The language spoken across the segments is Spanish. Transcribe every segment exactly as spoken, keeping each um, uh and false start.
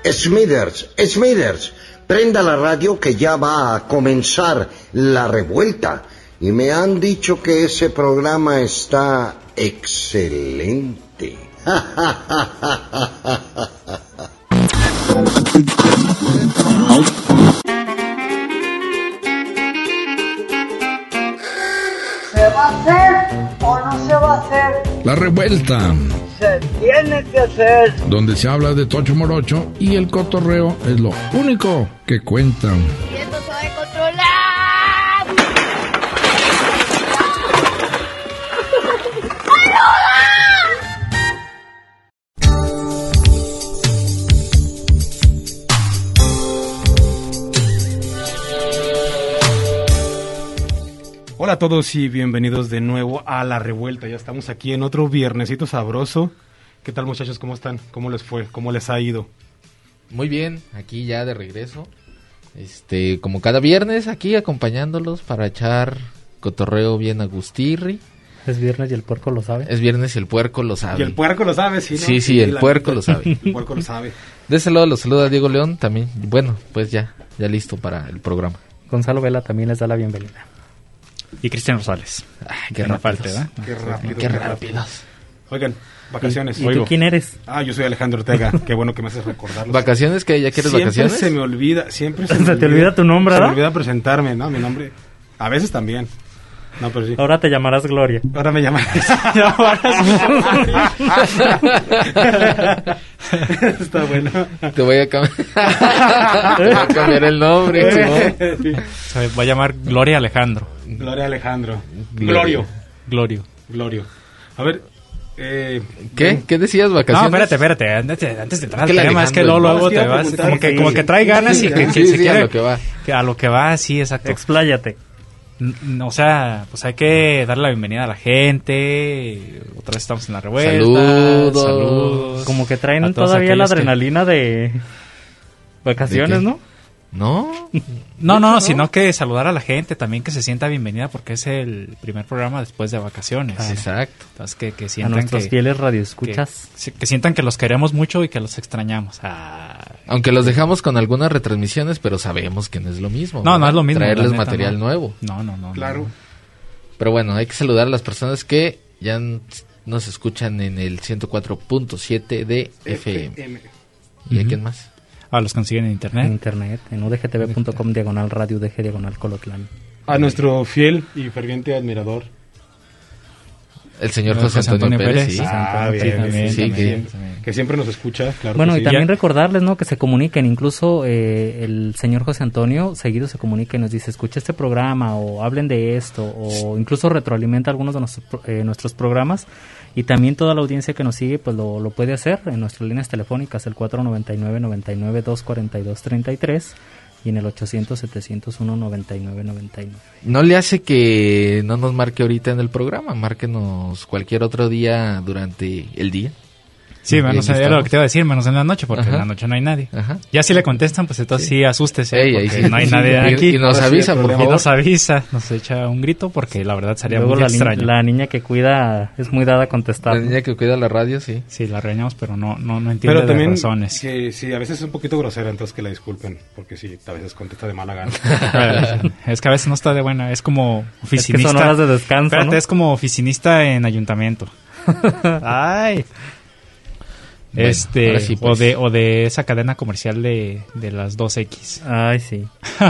Smithers, Smithers, prenda la radio que ya va a comenzar la revuelta. Y me han dicho que ese programa está excelente. ¿Se va a hacer o no se va a hacer? La revuelta. Se tiene que hacer. Donde se habla de Tocho Morocho y el cotorreo es lo único que cuentan. Y esto se va a controlar. Hola a todos y bienvenidos de nuevo a La Revuelta. Ya estamos aquí en otro viernesito sabroso. ¿Qué tal, muchachos? ¿Cómo están? ¿Cómo les fue? ¿Cómo les ha ido? Muy bien, aquí ya de regreso. Este, como cada viernes, aquí acompañándolos para echar cotorreo bien agustirri. Es viernes y el puerco lo sabe. Es viernes y el puerco lo sabe. Y el puerco lo sabe, ¿sí? ¿no? Sí, sí, el puerco lo sabe. El puerco lo sabe. De ese lado los saluda Diego León también. Bueno, pues ya, ya listo para el programa. Gonzalo Vela también les da la bienvenida. Y Cristian Rosales. Ay, qué rápido, rápido, ¿verdad? Qué rápido. Qué rápidos. Oigan, vacaciones. ¿Y, y tú quién eres? Ah, yo soy Alejandro Ortega. Qué bueno que me haces recordarlo. ¿Vacaciones? ¿Que ya quieres siempre vacaciones? se me olvida, siempre se, ¿Se me te olvida, olvida tu nombre, Se ¿verdad? me olvida presentarme, ¿no? Mi nombre. A veces también. No, pero sí. Ahora te llamarás Gloria. Ahora me llaman. Está bueno. Te voy a cambiar. Te voy a cambiar el nombre. Sí. Se va a llamar Gloria Alejandro. Gloria Alejandro. Glorio. Glorio. Glorio. Glorio. A ver. Eh, ¿Qué? ¿Qué decías, No, vacaciones? espérate, espérate. Antes, antes de entrar Es al que el tema, es que Alejandro, luego, no, luego es que te iba a vas. preguntar, Como que, sí. como que trae ganas y que, que Sí, se sí, a quiere. lo que va. que a lo que va, sí, exacto. Expláyate. N- O sea, pues hay que darle la bienvenida a la gente. Otra vez estamos en la revuelta. Saludos. Saludos. Como que A traen todos todavía la aquellos que- adrenalina de vacaciones, ¿De qué? ¿no? ¿No? No, no, ¿No? sino que saludar a la gente también, que se sienta bienvenida porque es el primer programa después de vacaciones. Exacto. Entonces, que, que A sientan nuestros que, fieles que, radioescuchas. sí, que sientan que los queremos mucho y que los extrañamos. Ah, Aunque los dejamos con algunas retransmisiones, pero sabemos que no es lo mismo. No, no ¿verdad? es lo mismo, Traerles la neta, material no. nuevo. no, no, no. Claro. no. Pero bueno, hay que saludar a las personas que ya n- nos escuchan en el ciento cuatro punto siete de F M. ¿Y a Ujú. quién más? Ah, los consiguen en En internet. internet, en u d g t v punto com, diagonal radio, udg, diagonal colotlán. A nuestro fiel y ferviente admirador. El señor Eh, José José Antonio, Antonio Pérez, Pérez. sí. Ah, Sí, bien, también, sí, también, que- también. Que siempre nos escucha, claro. Bueno, que y sí. también Ya- recordarles, ¿no? Que se comuniquen, incluso eh, el señor José Antonio seguido se comunica y nos dice, escucha este programa o hablen de esto, o incluso retroalimenta algunos de nuestros, pro- eh, nuestros programas, y también toda la audiencia que nos sigue pues lo, lo puede hacer en nuestras líneas telefónicas, el cuatro noventa y nueve, noventa y nueve, doscientos cuarenta y dos, treinta y tres y en el ochocientos, setecientos uno, noventa y nueve, noventa y nueve. No le hace que no nos marque ahorita en el programa, márquenos cualquier otro día durante el día. Sí, Ahí menos era estamos. lo que te iba a decir, menos en la noche, porque Ajá. en la noche no hay nadie. Ajá. Ya si le contestan, pues entonces sí, asústese, Ey, ahí porque sí. no hay Sí, nadie y- aquí. y nos Ahora sí, avisa, el por problema. Y favor. nos avisa, nos echa un grito, porque la verdad sería Luego muy la, ni- extraño. la niña que cuida es muy dada a contestar. La ¿no? niña que cuida la radio, sí. Sí, la regañamos, pero no, no, no entiende Pero también, las razones. que sí, a veces es un poquito grosera, entonces que la disculpen, porque sí, a veces contesta de mala gana. Es que a veces no está de buena, es como Es que oficinista. son horas de descanso, Espérate, ¿no? es como oficinista en ayuntamiento. Ay. Bueno, este, ahora sí, pues. o de o de esa cadena comercial de, de las dos equis. Ay, sí.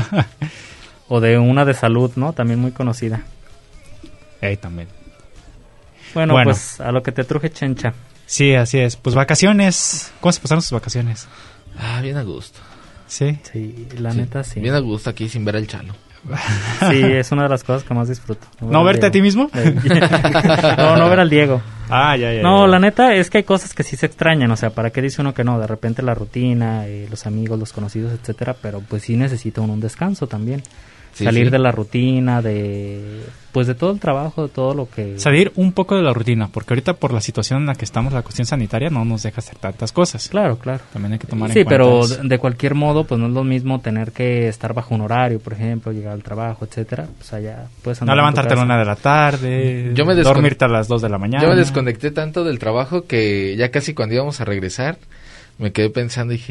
O de una de salud, ¿no? También muy conocida. Ahí también. Bueno, Bueno. pues a lo que te truje, Chencha. Sí, así es. Pues vacaciones. ¿Cómo se pasaron sus vacaciones? Ah, bien a gusto. Sí. Sí, la Sí, neta sí. Bien a gusto aquí sin ver al Chalo. Sí, es una de las cosas que más disfruto. ¿No ver al verte a ti Diego. mismo? No, no ver al Diego. Ah, ya, ya. No, ya. la neta es que hay cosas que sí se extrañan, o sea, ¿para qué dice uno que no? De repente la rutina, eh, los amigos, los conocidos, etcétera, pero pues sí necesita uno un descanso también. Sí, Salir sí. de la rutina, de pues de todo el trabajo, de todo lo que... Salir un poco de la rutina, porque ahorita por la situación en la que estamos, la cuestión sanitaria no nos deja hacer tantas cosas. Claro, claro. También hay que tomar Sí, en cuenta pero eso. de, de cualquier modo, pues no es lo mismo tener que estar bajo un horario, por ejemplo, llegar al trabajo, etcétera. Pues allá puedes No andar en tu levantarte a la casa. una de la tarde, Yo me descon- dormirte a las dos de la mañana. Yo me desconecté tanto del trabajo que ya casi cuando íbamos a regresar me quedé pensando y dije,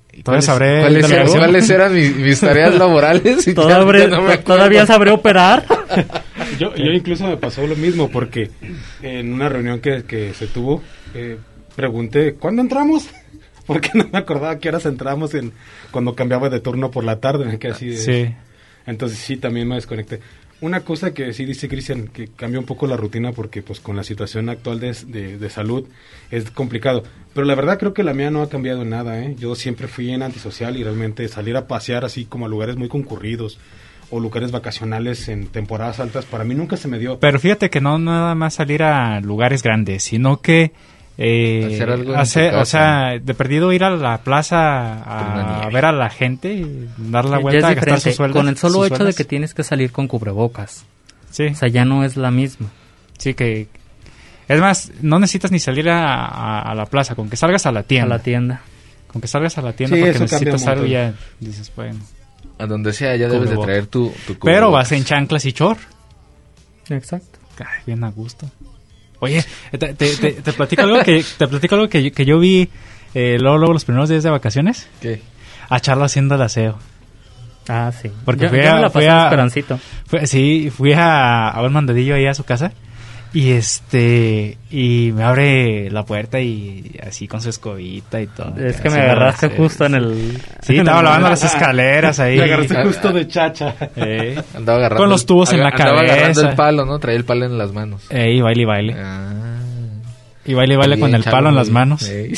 Todavía sabré. ¿Cuáles, de eran, luego. ¿Cuáles eran mis, mis tareas laborales? Y ya- Todavía, ya no me acuerdo. ¿Todavía sabré operar? Yo, yo incluso me pasó lo mismo porque en una reunión que, que se tuvo, eh, pregunté, ¿cuándo entramos? Porque no me acordaba que horas entrábamos en, cuando cambiaba de turno por la tarde. Me quedé así de- Sí. Entonces sí, también me desconecté. Una cosa que sí dice Cristian, que cambia un poco la rutina porque pues con la situación actual de, de, de salud es complicado. Pero la verdad creo que la mía no ha cambiado en nada, ¿eh? Yo siempre fui en antisocial y realmente salir a pasear así como a lugares muy concurridos o lugares vacacionales en temporadas altas, para mí nunca se me dio. Pero fíjate que no nada más salir a lugares grandes, sino que eh, Hacer algo en tu hacer- casa. o sea, de perdido ir a la plaza Por una a, nieve. ver a la gente, y dar la Ya vuelta, es a gastar diferente. sus sueldos. Con el solo sus hecho de sueldos. que tienes que salir con cubrebocas. Sí, O sea, ya no es la misma. sí que... Es más, no necesitas ni salir a, a- a la plaza, con que salgas a la A tienda. la tienda. Con que salgas a la tienda Sí, porque eso cambia necesitas un algo y montón. ya dices, bueno. A donde sea, ya debes de Cubrebocas. traer tu, tu Pero cubrebocas. vas en chanclas y chor. Exacto. Ay, bien a gusto. Oye, te, te, te, te platico algo que te platico algo que, yo- que yo vi eh, luego, luego los primeros días de vacaciones. ¿Qué? A Charlo haciendo el aseo. Ah, sí. Porque yo, fui yo a- me la fui pasé en a- Esperancito. Fue, sí, fui a, a un mandadillo ahí a su casa. Y este, y me abre la puerta y así con su escobita y todo. Es que Así me agarraste aseo, justo en sí. el... Sí, en estaba el- lavando las escaleras ahí. Me agarraste justo de chacha. Eh, Andaba agarrando Con los el- tubos en la andaba agarrando cabeza. el palo, ¿no? Traía el palo en las manos. eh, y baile y baile. Ah. Y baile y baile Bien, con el chavo, palo en muy las bien. manos. Sí.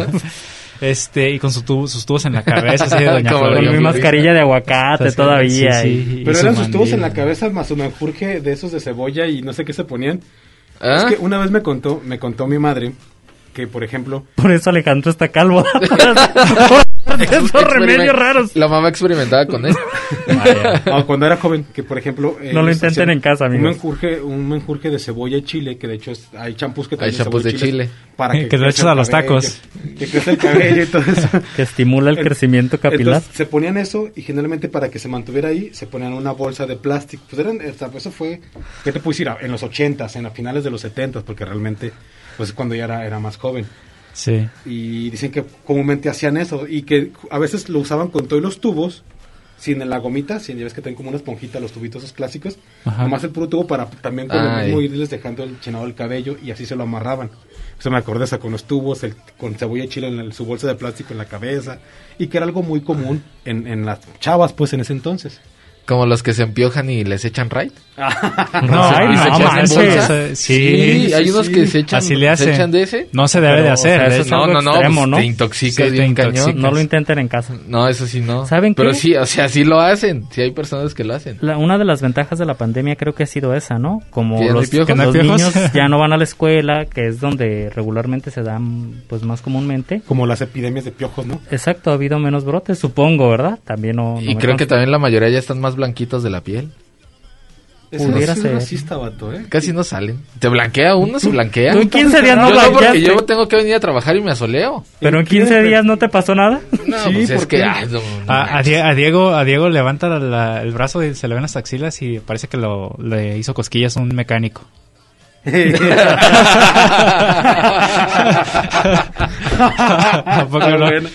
Este, y con su tubo- sus tubos en la cabeza, así de Doña Como Florinda. Con Doña mi Florinda. mascarilla de aguacate Sí, todavía. sí, y- sí. Pero Y eran su sus tubos en la mandil. cabeza más su menjurje de esos de cebolla y no sé qué se ponían. ¿Ah? Es que una vez me contó, me contó mi madre que, por ejemplo, Por eso Alejandro está calvo. Esos remedios raros. La mamá experimentaba con él. ah, cuando era joven, que por ejemplo... eh, No lo ellos intenten hacían en casa, Un amigos. menjurje, un menjurje de cebolla y chile, que de hecho es- hay champús que Hay traen champús de chile. Para Que que, le crezca echas el a los cabello, tacos. Que, que crezca el cabello y todo eso. Que estimula el En- crecimiento capilar. Entonces se ponían eso y generalmente para que se mantuviera ahí se ponían una bolsa de plástico. Pues eran, o sea, eso fue, ¿qué te puedo decir? En los ochentas, en las finales de los setentas, porque realmente, pues cuando ya era, era más joven. Sí. Y dicen que comúnmente hacían eso y que a veces lo usaban con todos los tubos, sin la gomita, sin ya ves que tienen como una esponjita los tubitos esos clásicos, Ajá. nomás el puro tubo para también con Ay. el mismo irles dejando el chinado del cabello y así se lo amarraban. Eso me acordé, esa con los tubos, el, con cebolla y chile en el- su bolsa de plástico en la cabeza y que era algo muy común en, en las chavas pues en ese entonces. Como los que se empiojan y les echan raid. No, Ay, ay, ¿Y se no, echan en manches. bolsa? Sí, Sí, hay unos que se echan, así le se hacen. echan de ese. No se debe Pero, de o hacer. sea, de eso es hecho. algo No, no, no, extremo, pues ¿no? te intoxicas Sí, te bien cañón. intoxicas. No lo intenten en casa. No, eso sí no. ¿Saben Pero qué? sí, o sea, sí lo hacen. Sí hay personas que lo hacen. La- una de las ventajas de la pandemia creo que ha sido esa, ¿no? Como ¿Que ya no hay los, piojos? que ¿Que no hay los piojos? niños ya no van a la escuela, que es donde regularmente se dan pues más comúnmente. Como las epidemias de piojos, ¿no? Exacto, ha habido menos brotes, supongo, ¿verdad? También no... no Y me creo que consta. también la mayoría ya están más blanquitos de la piel. Eso Pudiera sí ser. es racista, vato, ¿eh? Casi no salen. ¿Te blanquea uno? ¿Se blanquea? Tú en quince días no Yo no, porque blanqueaste. yo tengo que venir a trabajar y me asoleo. Pero en ¿Qué? quince días no te pasó nada. No, Sí, pues es ¿por que... qué? ay, no, no A, a manches. Die- a Diego, a Diego levanta la- la- el brazo y se le ven las axilas y parece que lo, le hizo cosquillas un mecánico. ¿A poco Ah, no? bueno.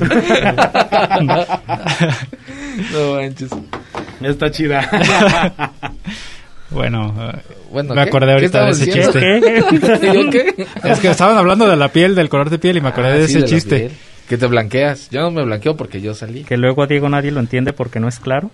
No manches. Está chida. Bueno, eh, Bueno, me ¿qué? acordé ¿Qué ahorita de estabas ese diciendo? chiste. ¿Qué? ¿Y yo qué? Es que estaban hablando de la piel, del color de piel y me acordé Ah, de sí, ese la chiste. piel. Que te blanqueas. Yo no me blanqueo porque yo salí. Que luego a Diego nadie lo entiende porque no es claro.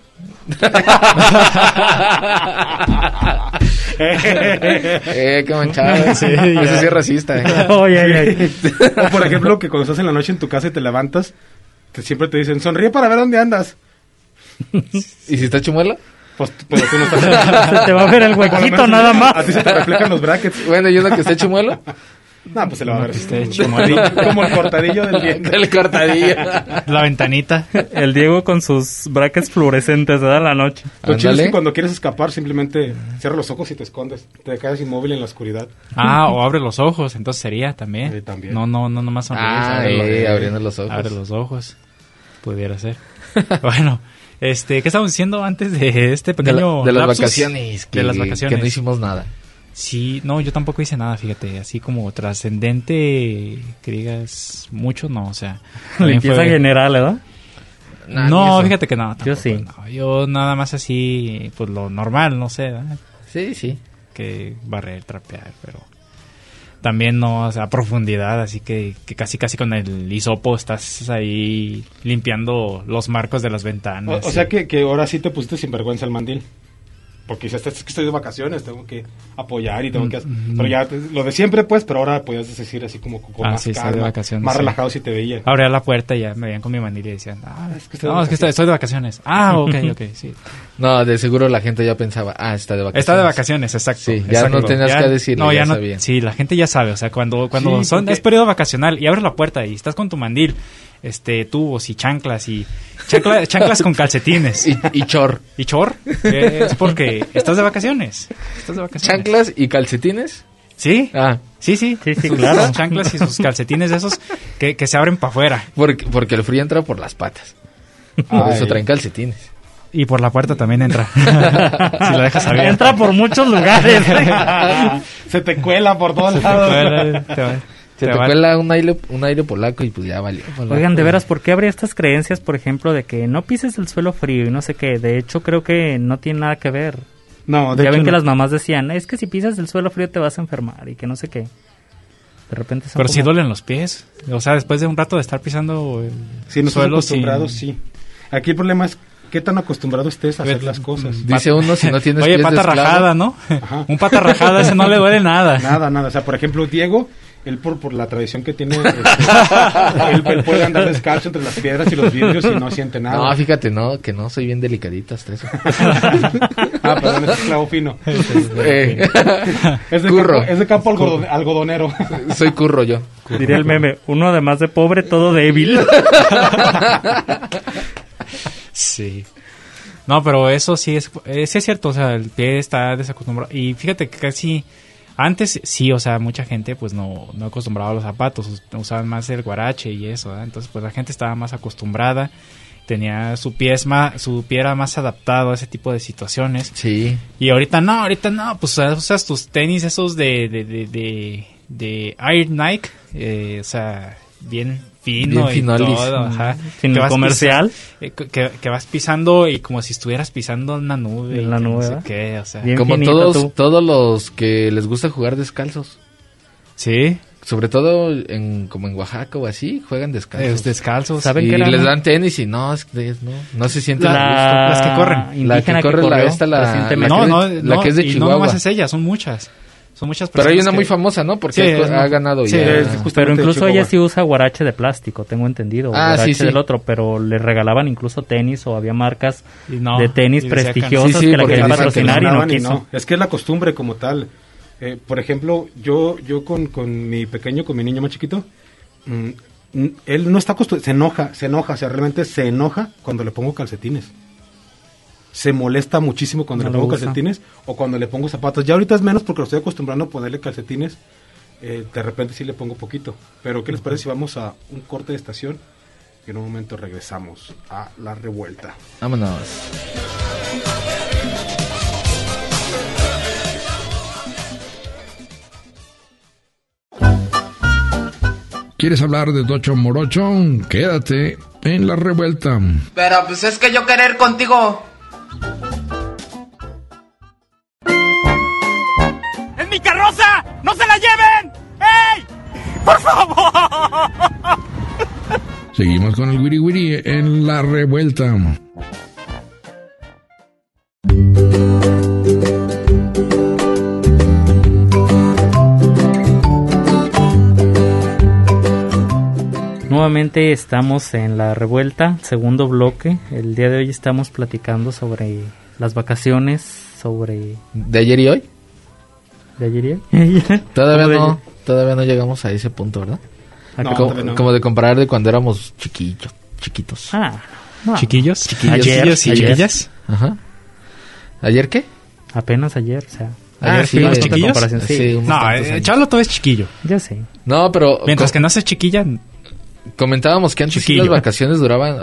eh, qué manchado. Sí, Eso ya. sí es racista. ¿eh? Ay, ay, ay. O por ejemplo, que cuando estás en la noche en tu casa y te levantas, que siempre te dicen, sonríe para ver dónde andas. ¿Y si está chumuelo? Pues, pero tú no estás... Se te va a ver el Por lo huequito menos nada más. A ti se te reflejan los brackets. Bueno, ¿y uno que esté chumuelo? No, pues se le va a ver. esté Como- chumuelito. Como el cortadillo del diente. El cortadillo. La ventanita. El Diego con sus brackets fluorescentes, ¿verdad? La noche. Lo chido es Ándale. que cuando quieres escapar, simplemente cierra los ojos y te escondes. Te quedas inmóvil en la oscuridad. Ah, o abre los ojos, entonces sería también. Sí, también. No, no, no, nomás sonríes. Ah, abre los- eh, abriendo los ojos. Abre los ojos. Pudiera ser. Bueno, este, ¿qué estamos diciendo antes de este De, la- pequeño de las lapsus? vacaciones. Que, De las vacaciones. que no hicimos nada. Sí, no, yo tampoco hice nada, fíjate, así como trascendente, que digas mucho, no, o sea. Limpieza fue... general, ¿verdad? Nah, no, fíjate que no. Tampoco, yo sí. No. Yo nada más así, pues lo normal, no sé, ¿verdad? Sí, sí. Que barrer, trapear, pero también no, o sea, a profundidad, así que, que casi casi con el hisopo estás ahí limpiando los marcos de las ventanas. O, o sea que, que ahora sí te pusiste sinvergüenza el mandil. Porque dices, es que estoy de vacaciones, tengo que apoyar y tengo que hacer... Mm-hmm. Pero ya, lo de siempre, pues, pero ahora podías decir así como con ah, más sí, calma, de vacaciones, más sí. relajado si te veían. Abría la puerta y ya me veían con mi mandil y decían, ah, es que estoy, no, de es que estoy, estoy de vacaciones. Ah, ok, ok, sí. No, de seguro la gente ya pensaba, ah, está de vacaciones. Está de vacaciones, exacto. Sí, ya exacto. no tenías ya, que decirlo, no, ya, ya no, sabían. Sí, la gente ya sabe, o sea, cuando, cuando sí, son, porque... es periodo vacacional y abres la puerta y estás con tu mandil, este, tubos y chanclas y chancla, chanclas con calcetines. Y, y chor. ¿Y chor? Es porque estás de vacaciones. Estás de vacaciones. ¿Chanclas y calcetines? Sí. Ah. Sí, sí. Sí, sí, claro. Sus chanclas y sus calcetines esos que, que se abren para afuera. Porque, porque el frío entra por las patas. Por Ay. eso traen calcetines. Y por la puerta también entra. Si lo dejas abierto. Entra por muchos lugares. Se te cuela por todos lados. Te va- Se te, te va- cuela un aire, un aire polaco y pues ya valió. Oigan, de veras, ¿por qué habría estas creencias, por ejemplo, de que no pises el suelo frío y no sé qué? De hecho, creo que no tiene nada que ver. No, de ya hecho ven que no. las mamás decían, es que si pisas el suelo frío te vas a enfermar y que no sé qué. De repente son Pero como... sí duelen los pies. O sea, después de un rato de estar pisando el Si no estás suelo acostumbrado, sin- sí. Aquí el problema es qué tan acostumbrado estés a hacer las cosas. Dice uno si no tienes Oye, pies de pata esclavo. rajada, ¿no? Ajá. Un pata rajada, ese no le duele nada. Nada, nada. O sea, por ejemplo, Diego, él por, por la tradición que tiene, este, él, él puede andar descalzo entre las piedras y los vidrios y no siente nada. No, fíjate, no, que no, soy bien delicadito hasta eso. Ah, perdón, es esclavo fino. Eh, Es de curro. campo, es de campo algodone- algodonero. Soy curro yo. Diría el meme, uno además de pobre, todo débil. Sí. No, pero eso sí es, eh, sí es cierto, o sea, el pie está desacostumbrado. Y fíjate que casi antes sí, o sea, mucha gente pues no, no acostumbraba a los zapatos, us- usaban más el guarache y eso, ¿verdad? Entonces pues la gente estaba más acostumbrada, tenía su pie, es más, su pie era más adaptado a ese tipo de situaciones. Sí. Y ahorita no, ahorita no, pues usas tus tenis esos de, de, de, de, de Air Nike, eh, o sea, bien fino Bien y finolis. todo, ajá. Sin Que el vas comercial. pisa- eh, que, que vas pisando y como si estuvieras pisando una nube. En la y que nube, no sé ¿verdad? qué, o sea. Bien Como finito todos, tú. todos los que les gusta jugar descalzos. Sí, Sobre todo en como en Oaxaca o así, juegan descalzos. es descalzos. ¿Saben y qué era, les no? dan tenis y no, es que no, no se sienten a La... Las que corren. gusto. La indígena que corre, la, corrió esta, la, la, recientemente. No, que, no, es- la no, que es de y Chihuahua. no nomás es ella, son muchas. Son muchas Pero hay personas una muy que- famosa, ¿no? Porque Sí, ha, es ha muy- ganado sí, ya. es justamente Pero de incluso Chihuahua. ella sí usa guarache de plástico, tengo entendido. Ah, guarache sí, sí. del otro, pero le regalaban incluso tenis o había marcas y no, de tenis y decía que- prestigiosas Sí, sí, que la porque querían dicen que patrocinar y no ganaban quiso. Es que es la costumbre como tal. Eh, por ejemplo, yo yo con, con mi pequeño, con mi niño más chiquito, mm, mm, él no está acostumbrado, se enoja, se enoja, o sea, realmente se enoja cuando le pongo calcetines. Se molesta muchísimo cuando No le lo pongo usa. calcetines o cuando le pongo zapatos. Ya ahorita es menos porque lo estoy acostumbrando a ponerle calcetines. Eh, de repente sí le pongo poquito. Pero ¿qué les parece si vamos a un corte de estación? Y en un momento regresamos a la revuelta. Vámonos. ¿Quieres hablar de Tocho Morocho? Quédate en la revuelta. Pero pues es que yo querer contigo. ¡Es mi carroza! ¡No se la lleven! ¡Ey! ¡Por favor! Seguimos con el Wiri Wiri en la revuelta. Nuevamente estamos en la revuelta, segundo bloque. El día de hoy estamos platicando sobre las vacaciones, sobre... ¿De ayer y hoy? ¿De ayer y hoy? Todavía ¿Cómo de no, ayer? todavía no llegamos a ese punto, ¿verdad? ¿A No, qué- como, todavía no. como de comparar de cuando éramos chiquillos, chiquitos. Ah, no. Chiquillos, Chiquillos, chiquillos y ayer. chiquillas. Ajá. ¿Ayer qué? Apenas ayer, o sea... Ah, Ayer sí, fuimos de con chiquillos. comparación, sí. Sí, unos No, tantos eh, años. Chabelo todo es chiquillo. Yo sé. No, pero Mientras co- que no seas chiquilla, comentábamos que antes sí Chiquillo. las vacaciones duraban ah,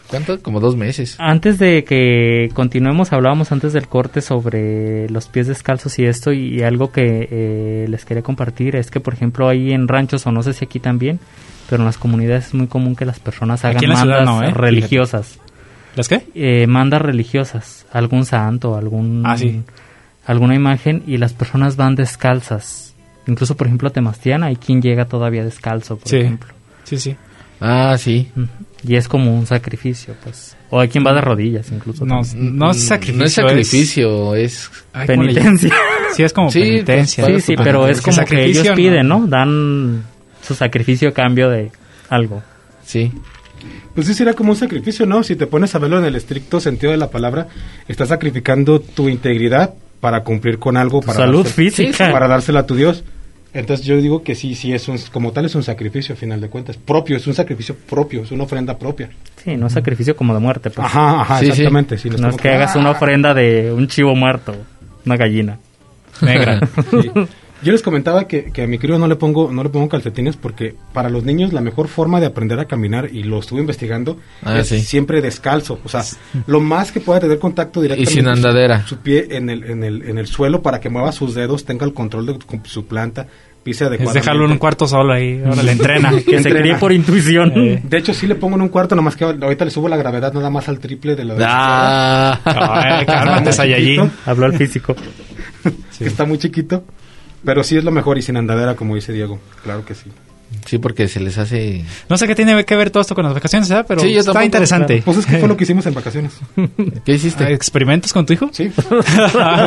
¿Cuánto? Como dos meses. Antes de que continuemos, hablábamos antes del corte sobre los pies descalzos y esto, y algo que eh, les quería compartir es que, por ejemplo, ahí en ranchos, o no sé si aquí también, pero en las comunidades es muy común que las personas hagan Aquí en la ciudad mandas no, ¿eh? religiosas. ¿Las qué? Eh, mandas religiosas, algún santo, algún Ah, sí. alguna imagen, y las personas van descalzas. Incluso, por ejemplo, a Temastiana hay quien llega todavía descalzo, por Sí. ejemplo. Sí, sí. Ah, sí. Ujú. Y es como un sacrificio, pues. O hay quien va de rodillas, incluso. No, también. no es sacrificio. No es sacrificio, es... Ay, ¿cómo le llaman? Penitencia. Sí, es como Sí, penitencia. Sí, sí, pero es Porque como que sacrificio, ellos piden, ¿no? Dan su sacrificio a cambio de algo. Sí. Pues sí será como un sacrificio, ¿no? Si te pones a verlo en el estricto sentido de la palabra, estás sacrificando tu integridad para cumplir con algo, para Salud dársela- física. para dársela a tu Dios. Entonces yo digo que sí, sí es un, como tal es un sacrificio a final de cuentas, propio, es un sacrificio propio, es una ofrenda propia. Sí, no es sacrificio como de muerte, pues. Ajá, ajá, Sí, sí. exactamente. Sí, No estamos- es que hagas una ofrenda de un chivo muerto, una gallina. Negra. Sí. Yo les comentaba que, que a mi crío no le pongo no le pongo calcetines porque para los niños la mejor forma de aprender a caminar, y lo estuve investigando, Ah, es sí. siempre descalzo. O sea, lo más que pueda tener contacto directamente sin andadera. Su, su pie en el, en, el, en el suelo para que mueva sus dedos, tenga el control de con su planta, pise Es adecuadamente. dejarlo en un cuarto solo ahí. Ahora le entrena. Que se Entrena. críe por intuición. Eh. De hecho, sí le pongo en un cuarto, nomás que ahorita le subo la gravedad nada más al triple de la de Ah. Ay, cálmate, Saiyajin. Habló al físico. que está muy chiquito. Pero sí es lo mejor y sin andadera, como dice Diego. Claro que sí. Sí, porque se les hace... No sé qué tiene que ver todo esto con las vacaciones, ¿verdad? Pero Sí, yo está tampoco, interesante. Pues es que fue lo que hicimos en vacaciones. ¿Qué hiciste? Ah, ¿Experimentos con tu hijo? Sí. Ah,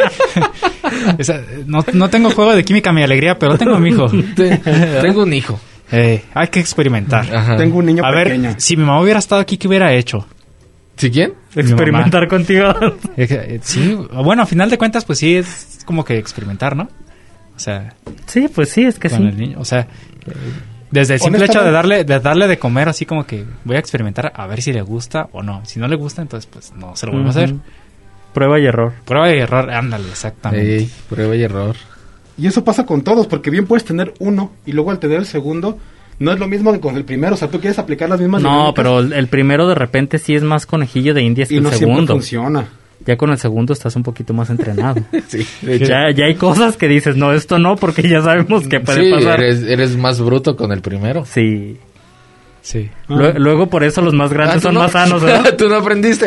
ok. Esa- no, no tengo juego de química mi alegría, pero tengo a mi hijo. Te- Tengo un hijo. Eh, hay que experimentar. Ajá. Tengo un niño A pequeño. ver, si mi mamá hubiera estado aquí, ¿qué hubiera hecho? ¿Sí quién? Experimentar contigo. Eh, eh, Sí, bueno, a final de cuentas, pues sí, es como que experimentar, ¿no? O sea, Sí, pues sí, es que con sí. el niño. O sea, eh, desde el simple hecho de Honestamente- darle, de darle de comer, así como que voy a experimentar a ver si le gusta o no. Si no le gusta, entonces pues no se lo vuelvo a hacer. Ujú. Prueba y error. Prueba y error, ándale, exactamente. Ey, prueba y error. Y eso pasa con todos, porque bien puedes tener uno y luego al tener el segundo, no es lo mismo que con el primero. O sea, tú quieres aplicar las mismas No, dinámicas pero el, el primero de repente sí es más conejillo de indias que y el no siempre segundo. funciona. Ya con el segundo estás un poquito más entrenado. Sí, de hecho. ya, ya hay cosas que dices, no, esto no, porque ya sabemos que puede Sí, pasar. eres, eres más bruto con el primero. Sí. Sí. Lue- Luego por eso los más Ah, grandes ¿tú son no? más sanos, ¿verdad? Tú no aprendiste.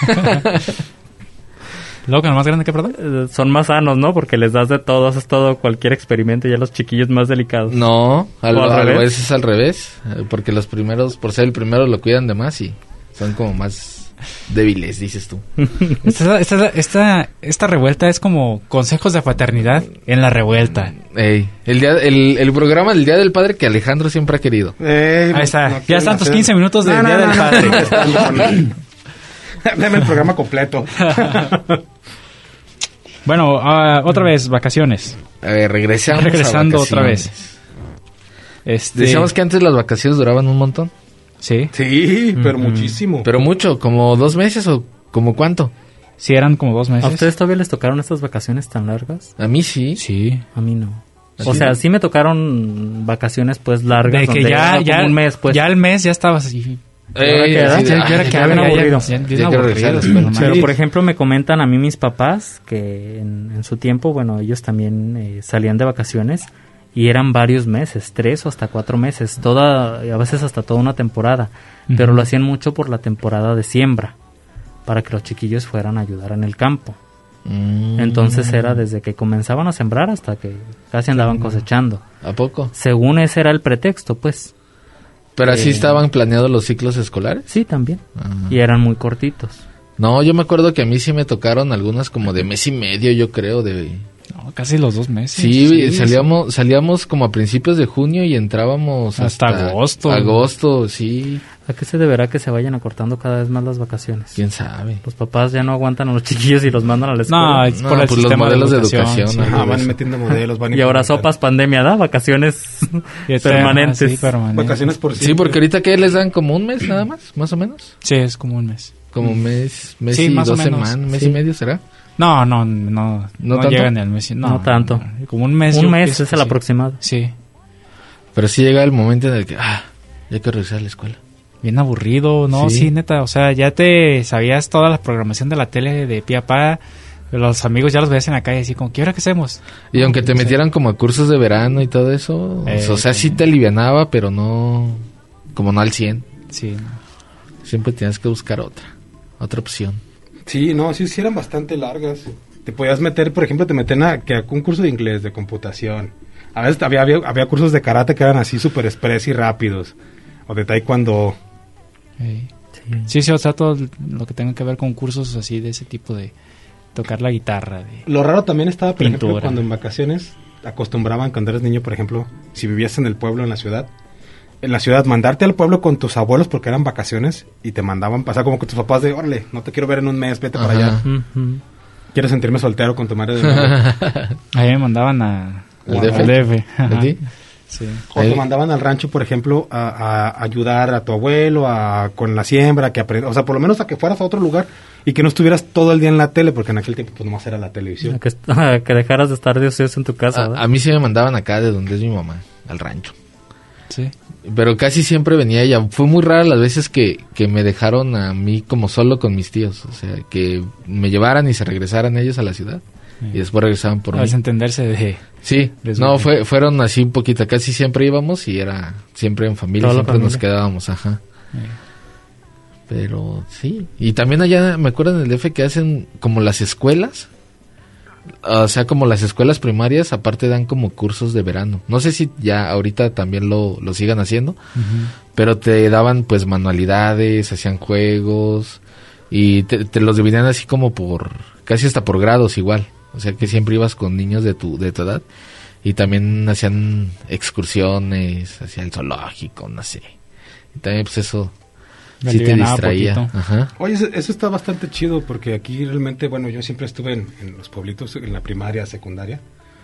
Luego con el más grande que, perdón. Eh, son más sanos, ¿no? Porque les das de todo, haces todo, cualquier experimento, y ya los chiquillos más delicados. No, al, ¿O al al revés? revés es al revés. eh, Porque los primeros, por ser el primero, lo cuidan de más y son como más débiles, dices tú. Esta, esta, esta, esta revuelta es como consejos de paternidad en la revuelta. Ey, el, día, el, el programa del Día del Padre que Alejandro siempre ha querido. Eh, Ahí está. no Ya quieren están tus hacer- quince minutos del No, no, Día no, del no, Padre. no, están con- Dame el programa completo. Bueno, ah, otra vez, vacaciones. A ver, regresamos. Regresando a otra vacaciones. vez. Este, Decíamos que antes las vacaciones duraban un montón. Sí, Sí, pero Ujú. muchísimo. Pero mucho, como dos meses o como cuánto. sí eran como dos ¿A meses. ustedes todavía les tocaron estas vacaciones tan largas? A mí sí. Sí. A mí no. ¿Así? O sea, sí me tocaron vacaciones pues largas. De que donde ya, era ya, como un mes, pues. ya el mes ya estabas así. Eh, ¿Y ahora sí, qué de- edad? ah, Ya era que ya había bien aburrido. ya- ya Ya bien quiero aburrido, regresar, pero sí. Pero mal. por ejemplo me comentan a mí mis papás que en, en su tiempo, bueno, ellos también eh, salían de vacaciones y eran varios meses, tres o hasta cuatro meses, toda, a veces hasta toda una temporada, pero Ujú. lo hacían mucho por la temporada de siembra, para que los chiquillos fueran a ayudar en el campo. Mm, Entonces era desde que comenzaban a sembrar hasta que casi andaban cosechando. ¿A poco? Según ese era el pretexto, pues. Pero así Eh, estaban planeados los ciclos escolares. Sí, también. Ah. Y eran muy cortitos. No, yo me acuerdo que a mí sí me tocaron algunas como de mes y medio, yo creo, de... No, casi los dos meses. Sí, salíamos salíamos como a principios de junio y entrábamos Hasta agosto. Agosto, sí, ¿A qué se deberá que se vayan acortando cada vez más las vacaciones? quién sabe. Los papás ya no aguantan a los chiquillos y los mandan a la No, escuela. es No, por el pues los sistema modelos de educación. educación, sí. ¿no? Ajá, van eso. metiendo modelos, van Y ahora implementando. sopas pandemia, ¿da? Vacaciones Y eternas, permanentes. sí, permanentes. Vacaciones por Sí, porque ahorita que les dan como un mes nada más, más o menos. Sí, es como un mes. Como un mes, mes Sí, y más o dos menos, semanas, mes sí. y medio será. No, no, no. No, ¿No tanto? llegan ni al mes. No, No tanto. no, como un mes. Un yo mes pienso es que el sí. aproximado. Sí. Pero sí llega el momento en el que, ah, ya hay que regresar a la escuela. bien aburrido, ¿no? Sí. sí, neta, o sea, ya te sabías toda la programación de la tele de pie a pa, los amigos ya los veías en la calle así como, ¿qué hora que hacemos? Y aunque te metieran como a cursos de verano y todo eso, eh, o sea, sí te alivianaba, pero no, como no al cien. Sí. Siempre tienes que buscar otra, otra opción. Sí, no, sí, sí eran bastante largas. Te podías meter, por ejemplo, te meten a, que a un curso de inglés, de computación. A veces había, había, había cursos de karate que eran así súper express y rápidos. O de taekwondo. Sí. sí, sí, o sea, todo lo que tenga que ver con cursos así de ese tipo de tocar la guitarra. De lo raro también estaba, por pintura. ejemplo, cuando en vacaciones acostumbraban, cuando eres niño, por ejemplo, si vivías en el pueblo, en la ciudad, en la ciudad, mandarte al pueblo con tus abuelos porque eran vacaciones y te mandaban pasar como que tus papás de, órale, no te quiero ver en un mes, vete Ajá. para allá. Uh-huh. Quiero sentirme soltero con tu madre de nuevo. Ahí me mandaban a... ¿El D F? Al D F. ¿Sí? Sí. O te mandaban al rancho, por ejemplo, a, a ayudar a tu abuelo a, con la siembra, que aprend... o sea, por lo menos a que fueras a otro lugar y que no estuvieras todo el día en la tele, porque en aquel tiempo pues nomás era la televisión. Que, que dejaras de estar de ocioso en tu casa. A, a mí sí me mandaban acá de donde es mi mamá, al rancho. Sí. Pero casi siempre venía ella. Fue muy rara las veces que, que me dejaron a mí como solo con mis tíos. O sea, que me llevaran y se regresaran ellos a la ciudad. Sí. Y después regresaban por a mí. A desentenderse de... Sí, no, fue, fueron así un poquito. Casi siempre íbamos y era siempre en familia. Toda siempre familia. Nos quedábamos, ajá. Sí. Pero sí. Y también allá, me acuerdo en el D F que hacen como las escuelas. O sea, como las escuelas primarias, aparte dan como cursos de verano. No sé si ya ahorita también lo, lo sigan haciendo, uh-huh. pero te daban pues manualidades, hacían juegos y te, te los dividían así como por, casi hasta por grados igual. O sea que siempre ibas con niños de tu, de tu edad y también hacían excursiones, hacia el zoológico, no sé. Y también pues eso... Sí te distraía. Ajá. Oye, eso, eso está bastante chido porque aquí realmente, bueno, yo siempre estuve en, en los pueblitos, en la primaria, secundaria.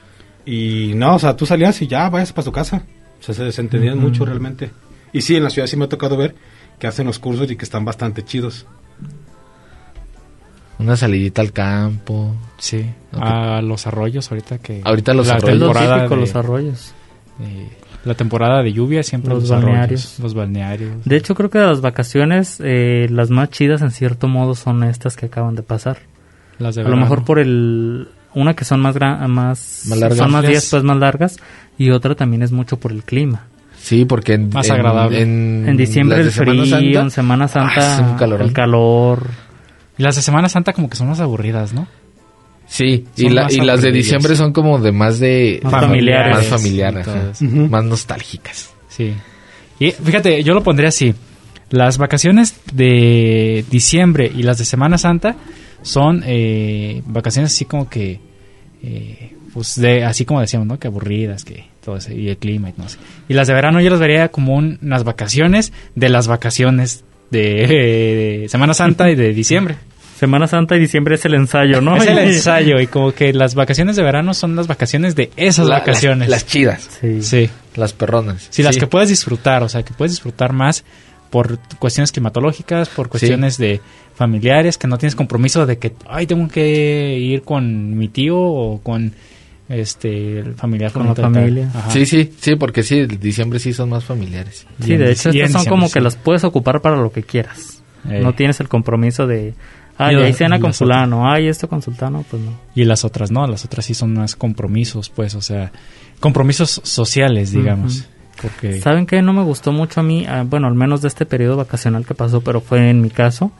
Y no, o sea, tú salías y ya vayas para tu casa. O sea, se desentendían uh-huh. mucho realmente. Y sí, en la ciudad sí me ha tocado ver que hacen los cursos y que están bastante chidos. Una salidita al campo. Sí, okay. A los arroyos ahorita que... Ahorita los la arroyos. Temporada típico, de, los arroyos. De, la temporada de lluvia siempre los, los balnearios. Arroyos, los balnearios. De hecho, creo que de las vacaciones, eh, las más chidas en cierto modo son estas que acaban de pasar. Las de A verano. Lo mejor por el... Una que son más gran, más, más largas. Son más días pues más largas. Y otra también es mucho por el clima. Sí, porque en... Más en, agradable. En, en diciembre el frío, Santa, en Semana Santa ah, es un el calor. Y las de Semana Santa como que son más aburridas, ¿no? Sí, y, la, y las de diciembre son como de más de... Más familiares. Más familiares, uh-huh. Más nostálgicas. Sí. Y fíjate, yo lo pondría así. Las vacaciones de diciembre y las de Semana Santa son eh, vacaciones así como que... Eh, pues de así como decíamos, ¿no? Que aburridas, que todo eso, y el clima y no sé. Y las de verano yo las vería como un, unas vacaciones de las vacaciones de, de Semana Santa y de diciembre. Semana Santa y diciembre es el ensayo, ¿no? Es el ensayo y como que las vacaciones de verano son las vacaciones de esas la, vacaciones. Las, las chidas. Sí. Sí. Las perronas. Sí, sí, las que puedes disfrutar, o sea, que puedes disfrutar más por cuestiones climatológicas, por cuestiones sí. de familiares, que no tienes compromiso de que, ay, tengo que ir con mi tío o con este el familiar con la familia. Sí, sí, sí, porque sí, diciembre sí son más familiares. Sí, de hecho, estas son como que las puedes ocupar para lo que quieras. Eh. No tienes el compromiso de... Ay, hay cena con fulano, ay, esto con sultano, pues no. Y las otras no, las otras sí son más compromisos, pues, o sea, compromisos sociales, digamos. Uh-huh. Porque... ¿Saben qué? No me gustó mucho a mí, ah, bueno, al menos de este periodo vacacional que pasó, pero fue en mi caso,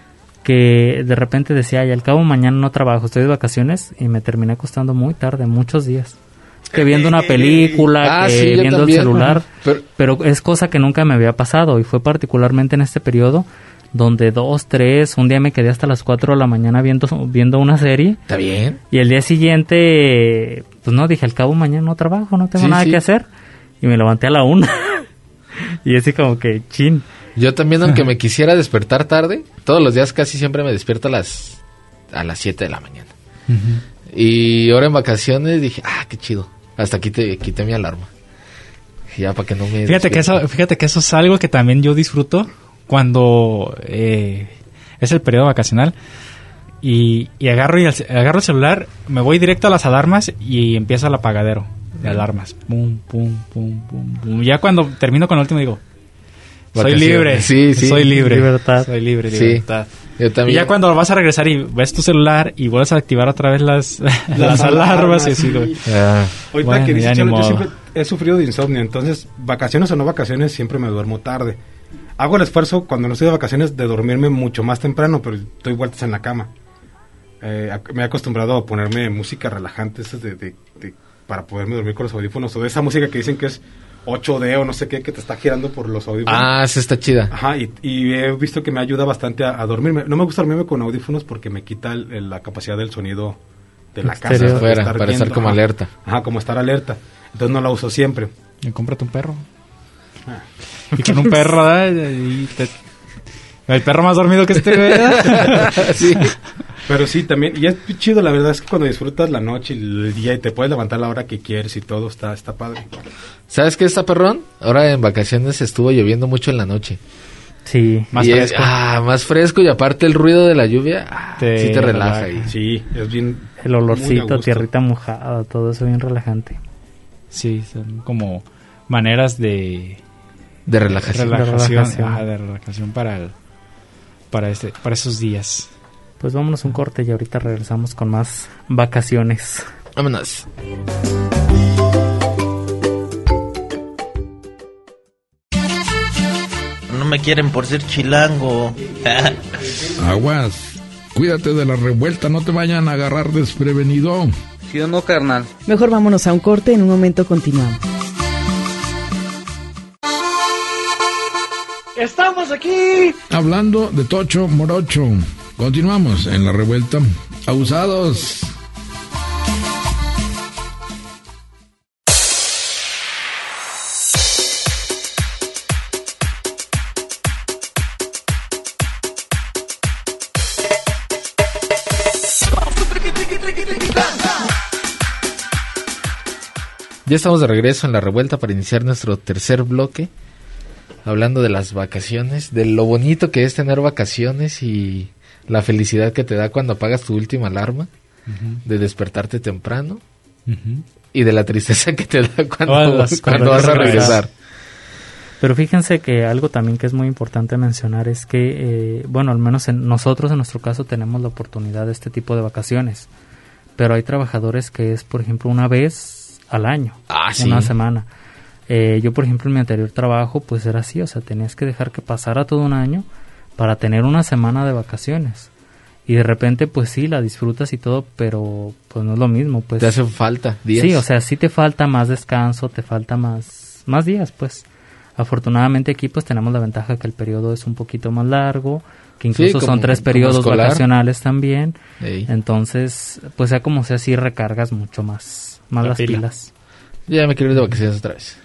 que de repente decía, ay, al cabo mañana no trabajo, estoy de vacaciones, y me terminé acostando muy tarde, muchos días. Que viendo una película, ah, que sí, viendo también, el celular, pero... pero es cosa que nunca me había pasado, y fue particularmente en este periodo, donde dos, tres, un día me quedé hasta las cuatro de la mañana viendo viendo una serie. Está bien. Y el día siguiente, pues no, dije, al cabo mañana no trabajo, no tengo sí, nada sí. que hacer. Y me levanté a la una. Y así como que, chin. Yo también, aunque me quisiera despertar tarde, todos los días casi siempre me despierto a las a las siete de la mañana. Uh-huh. Y ahora en vacaciones dije, ah, qué chido. Hasta quité, quité mi alarma. Y ya para que no me... Fíjate que, eso, fíjate que eso es algo que también yo disfruto cuando eh, es el periodo vacacional y, y agarro, y el, agarro el celular, me voy directo a las alarmas y empiezo el apagadero de alarmas. Pum, pum, pum, pum, pum. Ya cuando termino con el último digo, Soy libre. Sí, sí. Soy libre. Libertad. Soy libre, Sí. libertad. Yo también. Y ya cuando vas a regresar y ves tu celular y vuelves a activar otra vez las, las, Las alarmas alarmas, y así, sí. güey. Ah, Ahorita Bueno, que dices, ya ni Chalo, yo modo. siempre he sufrido de insomnio, entonces, vacaciones o no vacaciones, siempre me duermo tarde. Hago el esfuerzo, cuando no estoy de vacaciones, de dormirme mucho más temprano, pero doy vueltas en la cama. Eh, ac- me he acostumbrado a ponerme música relajante, esas de, de, de- para poderme dormir con los audífonos, o de esa música que dicen que es ocho D o no sé qué, que te está girando por los audífonos. ah, esa está chida. Ajá, y, y he visto que me ayuda bastante a, a dormirme. No me gusta dormirme con audífonos porque me quita el- el- la capacidad del sonido de la casa. Exterior. de Fuera, estar para estar viendo, como ajá. alerta. Ajá, como estar alerta. Entonces no la uso siempre. Y cómprate un perro. Y con un perro, ¿verdad? Y te- el perro más dormido que este, güey. ¿verdad? Sí. Pero sí, también, y es chido, la verdad es que cuando disfrutas la noche y el día y te puedes levantar a la hora que quieres y todo, está, está padre. ¿Sabes qué está perrón? Ahora en vacaciones estuvo lloviendo mucho en la noche. Sí. Más Y es- fresco. ah, más fresco y aparte el ruido de la lluvia, ah, Te sí te relaja. relaja. ahí. Sí, es bien... El muy a olorcito, gusto. tierrita mojada, todo eso bien relajante. Sí, son como maneras de De relajación. relajación, relajación. ajá, de relajación para el, para este, para esos días. Pues vámonos un corte y ahorita regresamos con más vacaciones. Vámonos. No me quieren por ser chilango. Aguas. Cuídate de la revuelta, no te vayan a agarrar desprevenido. ¿Sí o no, carnal? Mejor vámonos a un corte, en un momento continuamos. ¡Estamos aquí! Hablando de Tocho Morocho. Continuamos en la revuelta. Abusados. Ya estamos de regreso en la revuelta para iniciar nuestro tercer bloque. Hablando de las vacaciones, de lo bonito que es tener vacaciones y la felicidad que te da cuando apagas tu última alarma, Uh-huh. de despertarte temprano Uh-huh. y de la tristeza que te da cuando, Oh, las- cuando cuando vas a regresas. regresar. Pero fíjense que algo también que es muy importante mencionar es que, eh, bueno, al menos en nosotros en nuestro caso tenemos la oportunidad de este tipo de vacaciones, pero hay trabajadores que es, por ejemplo, una vez al año, Ah, sí. una semana. Eh, yo, por ejemplo, en mi anterior trabajo, pues era así, o sea, tenías que dejar que pasara todo un año para tener una semana de vacaciones. Y de repente, pues sí, la disfrutas y todo, pero pues no es lo mismo, pues. Te hacen falta días. Sí, o sea, sí te falta más descanso, te falta más, más días, pues. Afortunadamente aquí pues tenemos la ventaja que el periodo es un poquito más largo, que Sí, incluso como- son tres como periodos escolar. vacacionales también. Ey. Entonces, pues sea como sea, sí recargas mucho más, más La las pila. pilas. Ya me quiero ir de vacaciones otra vez.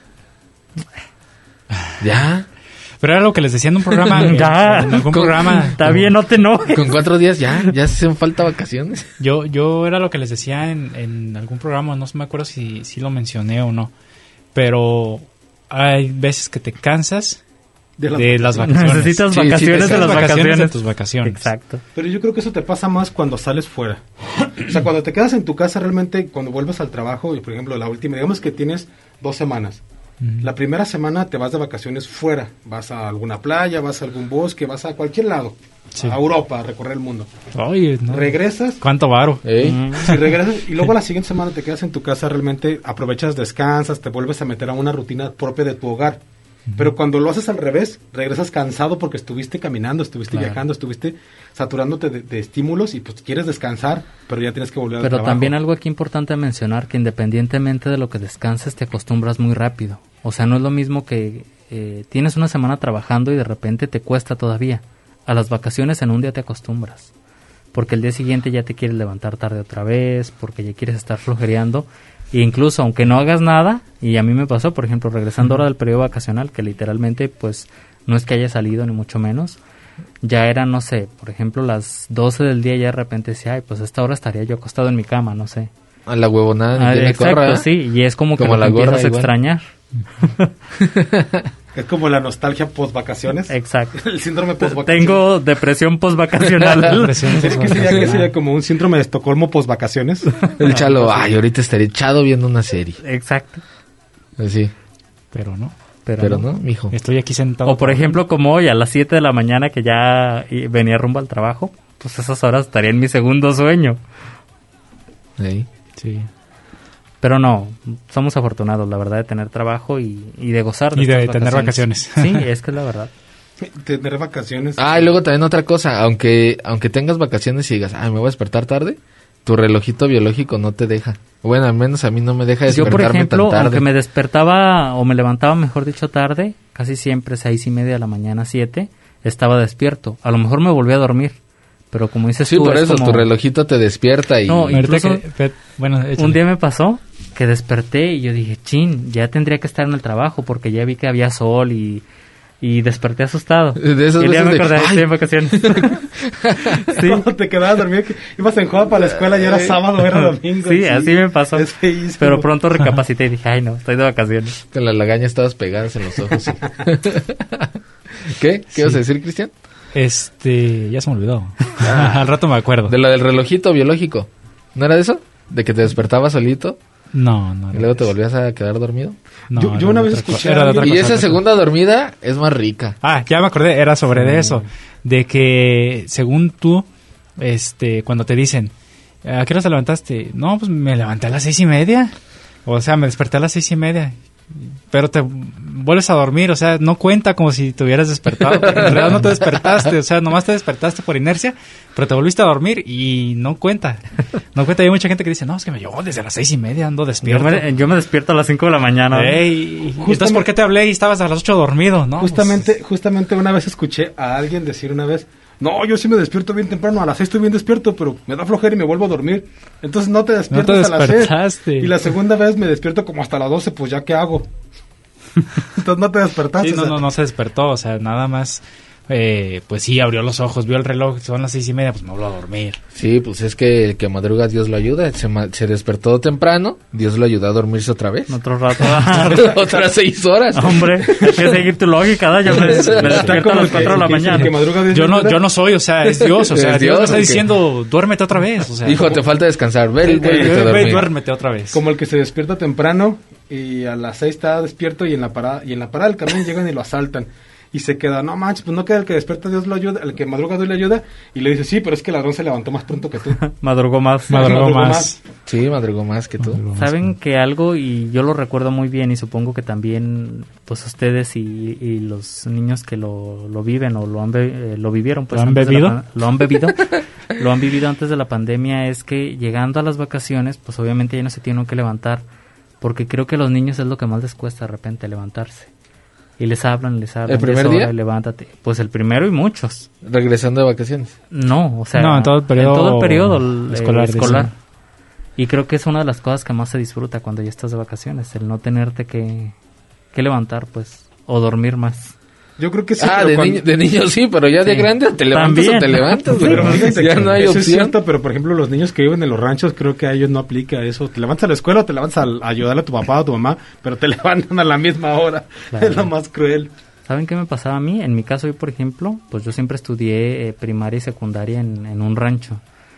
¿Ya? Pero era lo que les decía en un programa. Ya. En algún Con- programa. Está bien, no te enojes. Con cuatro días ya, ya hacen falta vacaciones. Yo, yo era lo que les decía en, en algún programa, no me acuerdo si, si lo mencioné o no, pero hay veces que te cansas De las de las vacaciones. Necesitas Sí, sí, vacaciones te de las vacaciones vacaciones. de tus vacaciones. Exacto. Pero yo creo que eso te pasa más cuando sales fuera. O sea, cuando te quedas en tu casa, realmente, cuando vuelves al trabajo, y por ejemplo, la última, digamos que tienes dos semanas. Ujú. La primera semana te vas de vacaciones fuera. Vas a alguna playa, vas a algún bosque, vas a cualquier lado. Sí. A Europa, a recorrer el mundo. Oye, no. Regresas. ¿Cuánto varo? Ey. Mm. Si regresas y luego la siguiente semana te quedas en tu casa, realmente aprovechas, descansas, te vuelves a meter a una rutina propia de tu hogar. Pero cuando lo haces al revés, regresas cansado porque estuviste caminando, estuviste Claro. viajando, estuviste saturándote de, de estímulos y pues quieres descansar, pero ya tienes que volver al Pero trabajo. también algo aquí importante mencionar, que independientemente de lo que descanses, te acostumbras muy rápido. O sea, no es lo mismo que eh, tienes una semana trabajando y de repente te cuesta todavía. A las vacaciones en un día te acostumbras. Porque el día siguiente ya te quieres levantar tarde otra vez, porque ya quieres estar flojereando. E incluso aunque no hagas nada, y a mí me pasó, por ejemplo, regresando ahora del periodo vacacional, que literalmente pues no es que haya salido ni mucho menos, ya era, no sé, por ejemplo, las doce del día, ya de repente decía, ay, pues a esta hora estaría yo acostado en mi cama, no sé. A la huevonada ni Ah, tiene exacto, corra, ¿eh? sí, y es como, Como que la lo que gorra empiezas a igual. extrañar. Es como la nostalgia post vacaciones. Exacto. El síndrome post vacaciones. Tengo depresión postvacacional. Depresión ¿Qué sería, qué sería como un síndrome de Estocolmo post vacaciones? El chalo, ay, ahorita estaría echado viendo una serie. Exacto. Así. Pero no. Pero, Pero no. no, mijo. Estoy aquí sentado. O por ejemplo, como hoy a las siete de la mañana que ya y- venía rumbo al trabajo, pues esas horas estaría en mi segundo sueño. Sí. Sí. Pero no, somos afortunados, la verdad, de tener trabajo y, y de gozar de Y de estas tener vacaciones. Sí, es que es la verdad. Tener vacaciones. Ah, y luego también otra cosa, aunque aunque tengas vacaciones y digas, ay, me voy a despertar tarde, tu relojito biológico no te deja. Bueno, al menos a mí no me deja Yo, despertarme por ejemplo, tan tarde. aunque me despertaba o me levantaba, mejor dicho, tarde, casi siempre seis y media de la mañana, siete, estaba despierto. A lo mejor me volví a dormir, pero como dices Sí, tú, por es eso, como- tu relojito te despierta y... No, Ahorita incluso que- pe- bueno, échale. un día me pasó que desperté y yo dije, chin, ya tendría que estar en el trabajo porque ya vi que había sol y, y desperté asustado. De esas y ya veces me de, acordé, "Ay". estoy en vacaciones. Sí. Te quedabas dormido, que ibas en joda para la escuela y era sábado, era domingo. Sí, así me pasó. Es feísimo. Pero pronto recapacité y dije, ay no, estoy de vacaciones. Con las lagañas todas pegadas en los ojos. sí. ¿Qué? ¿Qué Sí. ibas a decir, Cristian? Este, ya se me olvidó. Al rato me acuerdo. De lo del relojito biológico. ¿No era de eso? ¿De que te despertabas solito No, no. y luego te volvías a quedar dormido? No, Yo- yo era una de vez otra escuché cosa, era de a otra Y cosa, esa otra cosa. segunda dormida es más rica. Ah, ya me acordé, era sobre de eso. De que, según tú, este, cuando te dicen, ¿a qué hora te levantaste? No, pues me levanté a las seis y media. O sea, me desperté a las seis y media. Pero te vuelves a dormir, o sea, no cuenta como si te hubieras despertado. Porque en realidad no te despertaste, o sea, nomás te despertaste por inercia, pero te volviste a dormir y no cuenta. No cuenta. Hay mucha gente que dice, no, es que me llevo desde las seis y media, ando Yo despierto. me, yo me despierto a las cinco de la mañana. Ey, Justamente- entonces, ¿por qué te hablé y estabas a las ocho dormido? No, Justamente, pues, justamente una vez escuché a alguien decir una vez, no, yo sí me despierto bien temprano, a las seis estoy bien despierto, pero me da flojera y me vuelvo a dormir. Entonces no te despiertas No te a las seis. despertaste. Y la segunda vez me despierto como hasta las doce, pues ya qué hago. Entonces no te despertaste. sí, no, o sea, no, no se despertó, o sea, nada más, eh, pues sí, abrió los ojos, vio el reloj, son las seis y media, pues me volvió a dormir. Sí, pues es que el que madruga Dios lo ayuda. Se, ma- se despertó temprano, Dios lo ayudó a dormirse otra vez. Otro rato. Otras seis horas. Hombre, hay que seguir tu lógica, ¿da? Yo me, me despierto a como las el que- cuatro de la el que dice mañana. que madruga Dios Yo le no, ayuda. yo no soy, o sea, es Dios, o sea, ¿Es Dios Dios me está o qué? diciendo, duérmete otra vez, o sea. Hijo, te falta descansar. Ve, Ve, vuélvete a ve, ve, dormir. duérmete otra vez. Como el que se despierta temprano y a las seis está despierto y en la parada y en la parada del camión llegan y lo asaltan. Y se queda, no manches, pues no queda el que despierta Dios lo ayuda, el que madruga Dios le ayuda. Y le dice, sí, pero es que el ladrón se levantó más pronto que tú. Madrugó más. Madrugó Madrugó más. más. Sí, madrugó más que tú. Saben que algo, y yo lo recuerdo muy bien, y supongo que también pues ustedes y, y los niños que lo, lo viven o lo han be- eh, lo vivieron pues ¿Lo han antes de la bebido? pan- lo han bebido lo han vivido antes de la pandemia, es que llegando a las vacaciones pues obviamente ya no se tienen que levantar, porque creo que a los niños es lo que más les cuesta de repente levantarse. Y les hablan, les hablan. ¿El primer "Es hora, día? levántate. Pues el primero y muchos. Regresando de vacaciones. No, o sea, No, en todo el periodo en todo el periodo el- escolar, el escolar. dicen. Y creo que es una de las cosas que más se disfruta cuando ya estás de vacaciones, el no tenerte que, que levantar, pues, o dormir más. Yo creo que sí. ah, pero de, cuando- niño, de niño sí, pero ya de Sí. grande te levantas También. o te levantas. güey. Pero fíjate ya que no hay eso opción. es cierto, pero por ejemplo los niños que viven en los ranchos, creo que a ellos no aplica eso. Te levantas a la escuela o te levantas a, a ayudarle a tu papá o a tu mamá, pero te levantan a la misma hora. Claro. Es lo más cruel. ¿Saben qué me pasaba a mí? En mi caso, yo, por ejemplo, pues yo siempre estudié eh, primaria y secundaria en, en un rancho.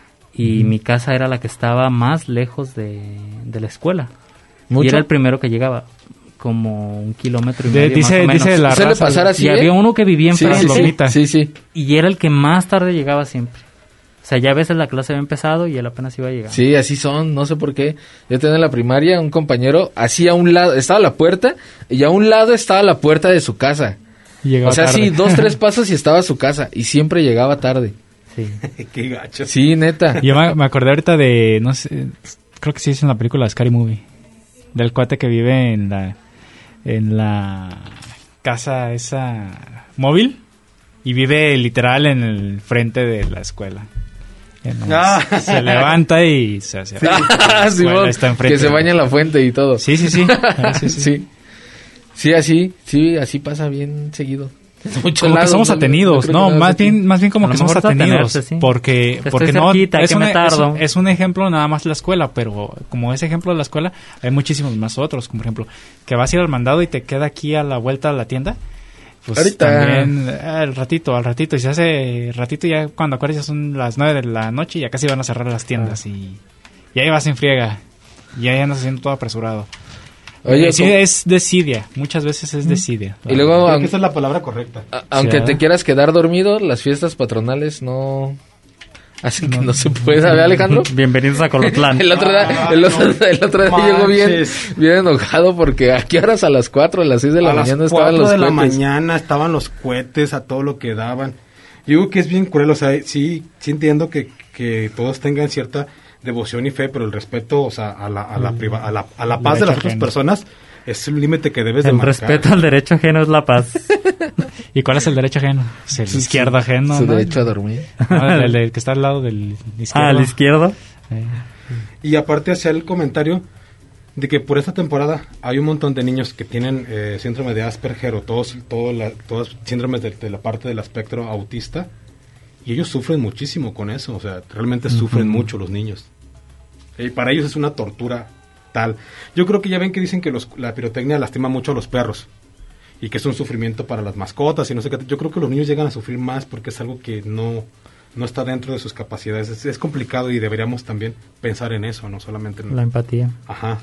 Y mi casa era la que estaba más lejos de, de la escuela. ¿Mucho? Y era el primero que llegaba, como un kilómetro y De- medio dice, más o menos. dice la Suele raza, pasar así, y ¿eh? había uno que vivía Sí, enfrente. sí, sí, Lomita. sí, sí. Y era el que más tarde llegaba siempre. O sea, ya a veces la clase había empezado y él apenas iba a llegar. Sí, así son, no sé por qué. Yo tenía en la primaria un compañero, así a un lado, estaba la puerta, y a un lado estaba la puerta de su casa. Y llegaba O sea, tarde. sí, dos, tres pasos y estaba su casa, y siempre llegaba tarde. Sí. Qué gacho. Sí, neta. Yo me, me acordé ahorita de, no sé, creo que sí es en la película Scary Movie, del cuate que vive en la, en la casa esa móvil y vive literal en el frente de la escuela. Ya nomás Ah. Se levanta y se hace. Ah, La escuela Simón, está enfrente. que se baña en la fuente y todo. Sí, sí, sí. Ah, sí, sí. Sí. Sí, así, sí, así pasa bien seguido. Como que somos atenidos, no, más bien, más bien como A lo que somos mejor es atenidos, atenerse, sí. porque, Estoy porque no, cerquita, es, que un, me tardo. es un- es un ejemplo nada más la escuela, pero como ese ejemplo de la escuela, hay muchísimos más otros, como por ejemplo, que vas a ir al mandado y te queda aquí a la vuelta a la tienda, pues Ahorita. también, eh, al ratito, al ratito, y se hace ratito ya cuando acuerdas ya son las nueve de la noche y ya casi van a cerrar las tiendas y, y ahí vas en friega, y ahí andas haciendo todo apresurado. Oye, sí, ¿cómo? Es desidia, muchas veces es desidia. Y luego, creo que esa es la palabra correcta. A, aunque sí, te quieras quedar dormido, las fiestas patronales no hacen que no, no se pueda, ¿verdad, Alejandro? Bienvenidos a Colotlán. el otro día, el otro, el otro día llegó bien, bien enojado porque ¿a qué horas? A las cuatro, a las seis de la a mañana estaban los cohetes. A las cuatro de cohetes. la mañana estaban los cohetes a todo lo que daban. Yo digo que es bien cruel, o sea, sí, sí entiendo que, que todos tengan cierta devoción y fe, pero el respeto, o sea, a la, a la, priva, a la, a la paz de las otras personas es el límite que debes el de marcar. El respeto al derecho ajeno es la paz. ¿Y cuál es el derecho ajeno? Es el izquierdo ajeno. Su ¿no? derecho a dormir. No, el, el, el que está al lado del izquierdo. Ah, al izquierdo. Eh. Y aparte hacía el comentario de que por esta temporada hay un montón de niños que tienen eh, síndrome de Asperger o todos, todo la, todos síndromes de, de la parte del espectro autista, y ellos sufren muchísimo con eso, o sea, realmente uh-huh. sufren mucho los niños. Y para ellos es una tortura tal. Yo creo que ya ven que dicen que los, la pirotecnia lastima mucho a los perros y que es un sufrimiento para las mascotas y no sé qué. Yo creo que los niños llegan a sufrir más porque es algo que no, no está dentro de sus capacidades. Es, es complicado y deberíamos también pensar en eso, no solamente en la empatía. Ajá.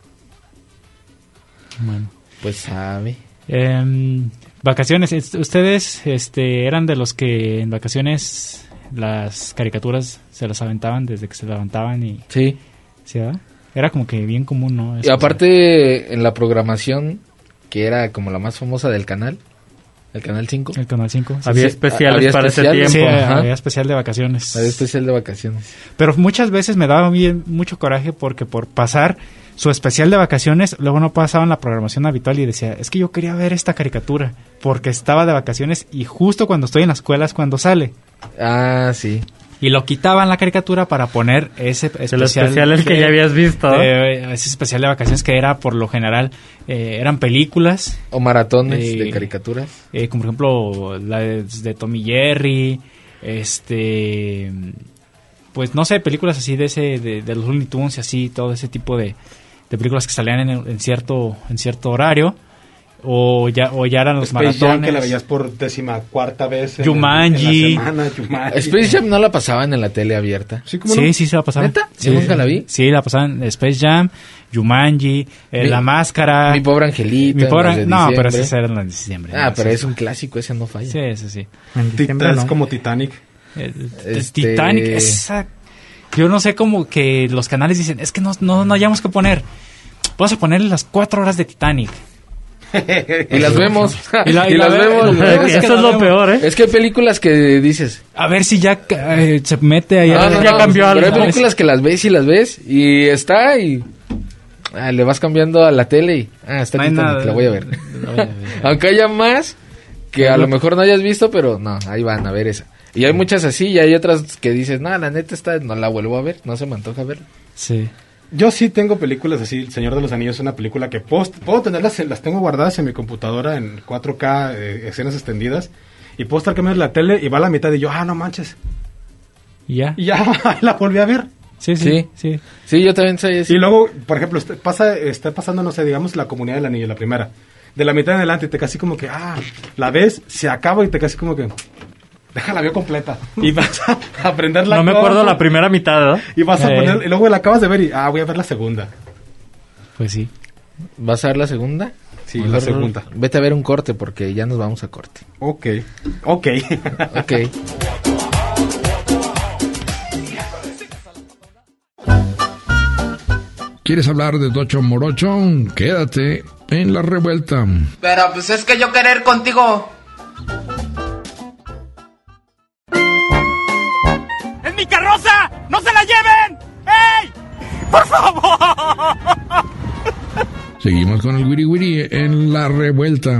Bueno, pues sabe. Eh, vacaciones. Ustedes este, eran de los que en vacaciones las caricaturas se las aventaban desde que se levantaban y... Sí. ¿Sí, verdad? Era como que bien común, ¿no? Eso, y aparte, o sea, en la programación, que era como la más famosa del canal, el canal cinco. El canal cinco. Sí, había sí, especiales había para especial, ese tiempo. Sí, ajá. Había especial de vacaciones. Había especial de vacaciones. Pero muchas veces me daba bien, mucho coraje porque por pasar su especial de vacaciones, luego no pasaban la programación habitual y decía, es que yo quería ver esta caricatura porque estaba de vacaciones y justo cuando estoy en la escuela es cuando sale. Ah, sí. Y lo quitaban la caricatura para poner ese especial. Los especiales que ya habías visto. De, ese especial de vacaciones que era, por lo general, eh, eran películas. O maratones eh, de caricaturas. Eh, como por ejemplo, la de, de Tom y Jerry. Este... Pues no sé, películas así de ese de, de los Looney Tunes y así, todo ese tipo de, de películas que salían en, en cierto en cierto horario. O ya, o ya eran los Space maratones. Jam, que la veías por décima cuarta vez. Jumanji. En la semana, Jumanji. Space Jam no la pasaban en la tele abierta. Sí, ¿cómo no? sí, sí, se la pasaban. ¿Neta? Sí, Yo nunca la vi. Sí, la pasaban Space Jam, Jumanji, eh, mi, La Máscara. Mi Pobre Angelito. Mi pobre, no, pero esas eran las de diciembre. Ah, no, pero sí, es un clásico, ese no falla. Sí, ese sí. Tita, es como Titanic. Eh, este... Titanic, esa... Yo no sé cómo que los canales dicen, es que no, no, no hayamos que poner. Vamos a ponerle las cuatro horas de Titanic. Y las vemos. Y, la, y, y la las vemos. vemos. vemos. Eso es, es lo vemos. peor, ¿eh? Es que hay películas que dices, a ver si ya eh, se mete ahí. Ah, no, ya no, cambió pero algo. Pero hay películas que las ves y las ves y está y ah, le vas cambiando a la tele y ah, está no Titanic, la voy a ver. No voy a ver. Aunque haya más que a lo mejor no hayas visto, pero no, ahí van a ver esa. Y hay muchas así y hay otras que dices, no, la neta esta no la vuelvo a ver, no se me antoja ver. Sí. Yo sí tengo películas así, El Señor de los Anillos es una película que puedo, puedo tenerlas, las tengo guardadas en mi computadora en cuatro K, eh, escenas extendidas, y puedo estar cambiando la tele y va a la mitad y yo, ah, no manches. ¿Y ya? Y ya, la volví a ver. Sí, sí, sí. Sí, sí yo también soy así. Y luego, por ejemplo, este, pasa, está pasando, no sé, digamos, La Comunidad del Anillo, la primera. De la mitad en adelante, te casi como que, ah, la ves, se acaba y te casi como que... Déjala veo completa. Y vas a aprender la No me cosa, acuerdo la primera mitad, ¿no? Y vas a eh. poner, y luego la acabas de ver y, ah, voy a ver la segunda. Pues sí. ¿Vas a ver la segunda? Sí, Mejor la segunda. Vete a ver un corte porque ya nos vamos a corte. Ok. Ok. Ok. ¿Quieres hablar de Tocho Morocho? Quédate en La Revuelta. Pero pues es que yo querer contigo... ¡Mi carroza! ¡No se la lleven! ¡Ey! ¡Por favor! Seguimos con el Wiri Wiri en La Revuelta.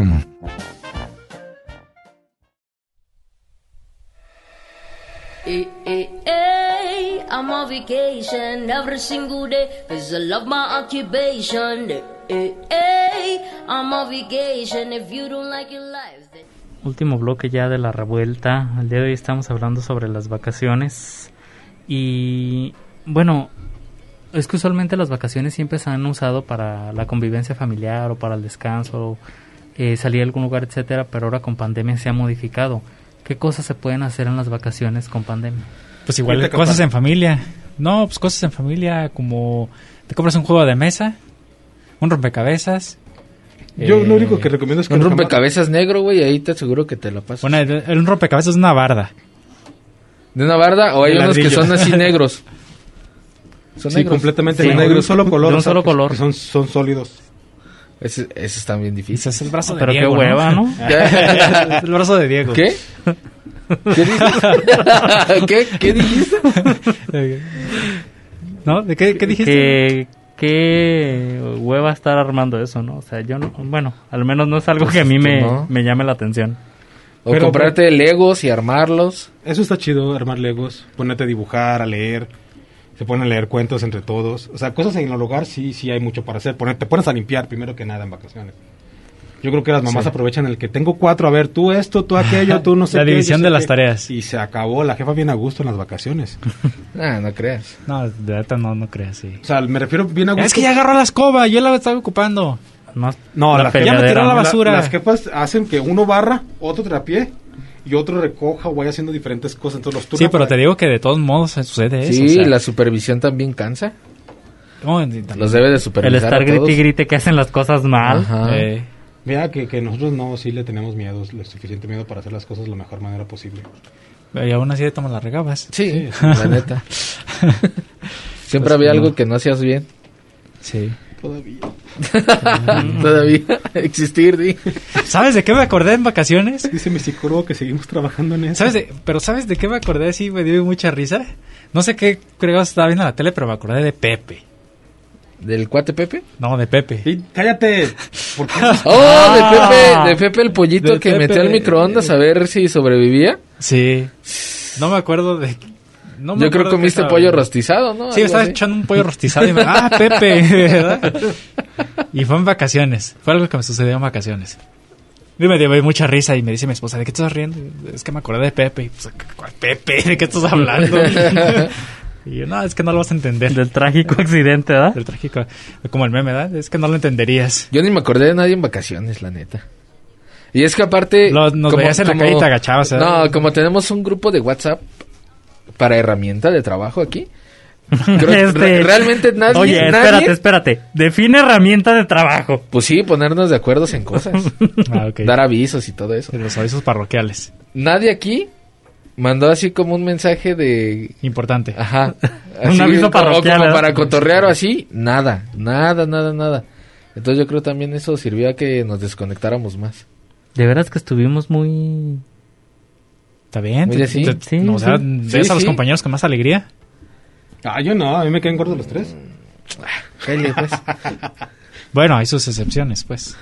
Hey, hey, hey, I'm on vacation every single day, 'cause I love my occupation. Hey, hey, hey, I'm on vacation if you don't like your life. Then... Último bloque ya de La Revuelta. El día de hoy estamos hablando sobre las vacaciones. Y bueno, es que usualmente las vacaciones siempre se han usado para la convivencia familiar o para el descanso, eh, salir a algún lugar, etcétera. Pero ahora con pandemia se ha modificado. ¿Qué cosas se pueden hacer en las vacaciones con pandemia? Pues igual cosas en familia. No, pues cosas en familia como te compras un juego de mesa Un rompecabezas. Yo eh, lo único que recomiendo es que... Un rompecabezas negro, güey, ahí te aseguro que te lo pasas. Bueno, el, el- un rompecabezas es una barda. ¿De una barda o hay De unos que ladrillo. son así negros? Son Sí, negros. completamente Sí. negro, de un solo color. De un o sea, solo que- color. que son, son sólidos. Ese, ese está bien difícil. Ese es el brazo de Pero qué Diego, hueva, ¿no? Es el brazo de Diego. ¿Qué? ¿Qué dijiste? ¿Qué? ¿Qué dijiste? ¿No? ¿De qué, qué dijiste? Que, qué hueva estar armando eso, ¿no? O sea, yo no, bueno, al menos no es algo que a mí me, no. me llame la atención. O Pero- comprarte Legos y armarlos. Eso está chido, armar legos, ponerte a dibujar, a leer. Se ponen a leer cuentos entre todos. O sea, cosas en el hogar sí sí hay mucho para hacer. Poner, te pones a limpiar primero que nada en vacaciones. Yo creo que las mamás Sí. aprovechan el que tengo cuatro, a ver, tú esto, tú aquello, tú no sé La qué, división yo sé de las qué. tareas. Y se acabó, la jefa bien a gusto en las vacaciones. Ah, no creas. No, de verdad no, no creas, sí. O sea, me refiero bien a gusto. Es que ya agarró la escoba, yo la estaba ocupando. No, No, la las Ya me peleadera. tiró la basura. las jefas hacen que uno barra, otro trapie y otro recoja o vaya haciendo diferentes cosas. Entonces los Sí, turnos pero para- te digo que de todos modos sucede eso. Sí, o sea, la supervisión también cansa. no, y también- Los debe de El supervisar estar a todos. grite y grite que hacen las cosas mal. Ajá. eh, Mira que, que nosotros no, sí le tenemos miedo, lo suficiente miedo para hacer las cosas de la mejor manera posible. y aún así de tomas las regabas. Sí, la neta. Siempre Pues había no. algo que no hacías bien. Sí. Todavía. Todavía existir, di. ¿Sabes de qué me acordé en vacaciones? Dice mi psicólogo que seguimos trabajando en eso. ¿Sabes de, pero ¿sabes de qué me acordé? Sí, me dio mucha risa. No sé qué creo estaba viendo en la tele, pero me acordé de Pepe. ¿Del cuate Pepe? No, de Pepe. Sí, cállate. ¿Por qué? Oh, de Pepe, de Pepe el pollito De que Pepe. metió al microondas a ver si sobrevivía. Sí. No me acuerdo de... No me Yo creo acuerdo que qué comiste estaba pollo viendo. rostizado, ¿no? Sí, Algo estaba así. echando un pollo rostizado y me... ¡Ah, Pepe! ¿Verdad? Y fue en vacaciones. Fue algo que me sucedió en vacaciones. Y me dio mucha risa y me dice mi esposa, ¿de qué estás riendo? Es que me acordé de Pepe. Y pues, ¿cuál Pepe? ¿De qué estás hablando? Y yo, no, es que no lo vas a entender. Del trágico accidente, ¿verdad? Del trágico. Como el meme, ¿verdad? Es que no lo entenderías. Yo ni me acordé de nadie en vacaciones, la neta. Y es que aparte... Lo- nos veías en la calle y te agachabas, ¿eh? No, como tenemos un grupo de WhatsApp para herramienta de trabajo aquí. Creo que Este- re- realmente nadie... Oye, nadie- espérate, espérate. Define herramienta de trabajo. Pues sí, ponernos de acuerdo en cosas. Ah, ok. Dar avisos y todo eso. De los avisos parroquiales. Nadie aquí mandó así como un mensaje de... Importante. Ajá. Un Así aviso como- parroquial, Como ¿verdad? para cotorrear o así. Nada, nada, nada, nada. Entonces yo creo también eso sirvió a que nos desconectáramos más. De veras que estuvimos muy... ¿Está bien? Muy Te- así. te- Sí, no, o sea, sí. ves Sí, a los sí. compañeros con más alegría. Ah, yo no, a mí me quedan gordos los tres. Cállate, pues. Bueno, hay sus excepciones, pues.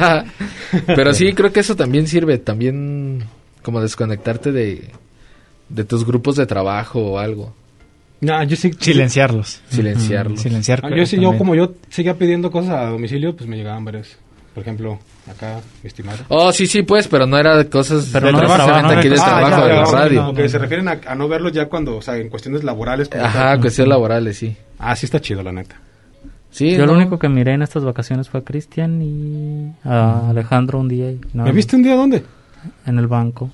Pero sí, creo que eso también sirve. También como desconectarte de, de tus grupos de trabajo o algo. No, yo sí. Silenciarlos. Silenciarlos. Silenciar. Ah, yo sí, yo también. como yo seguía pidiendo cosas a domicilio, pues me llegaban varias. Por ejemplo, acá, mi estimado. Oh, sí, sí, pues, pero no era cosas Pero de no de trabajo, trabajo, no aquí de de trabajo. trabajo, Ah, de ya, la ya, radio. no, que se refieren a, a no verlos ya cuando, o sea, en cuestiones laborales. como Ajá, tal. cuestiones laborales, sí. Ah, sí está chido, la neta. Sí, Yo no. lo único que miré en estas vacaciones fue a Cristian y a Alejandro un día. y nada ¿Me más. viste un día dónde? En el banco.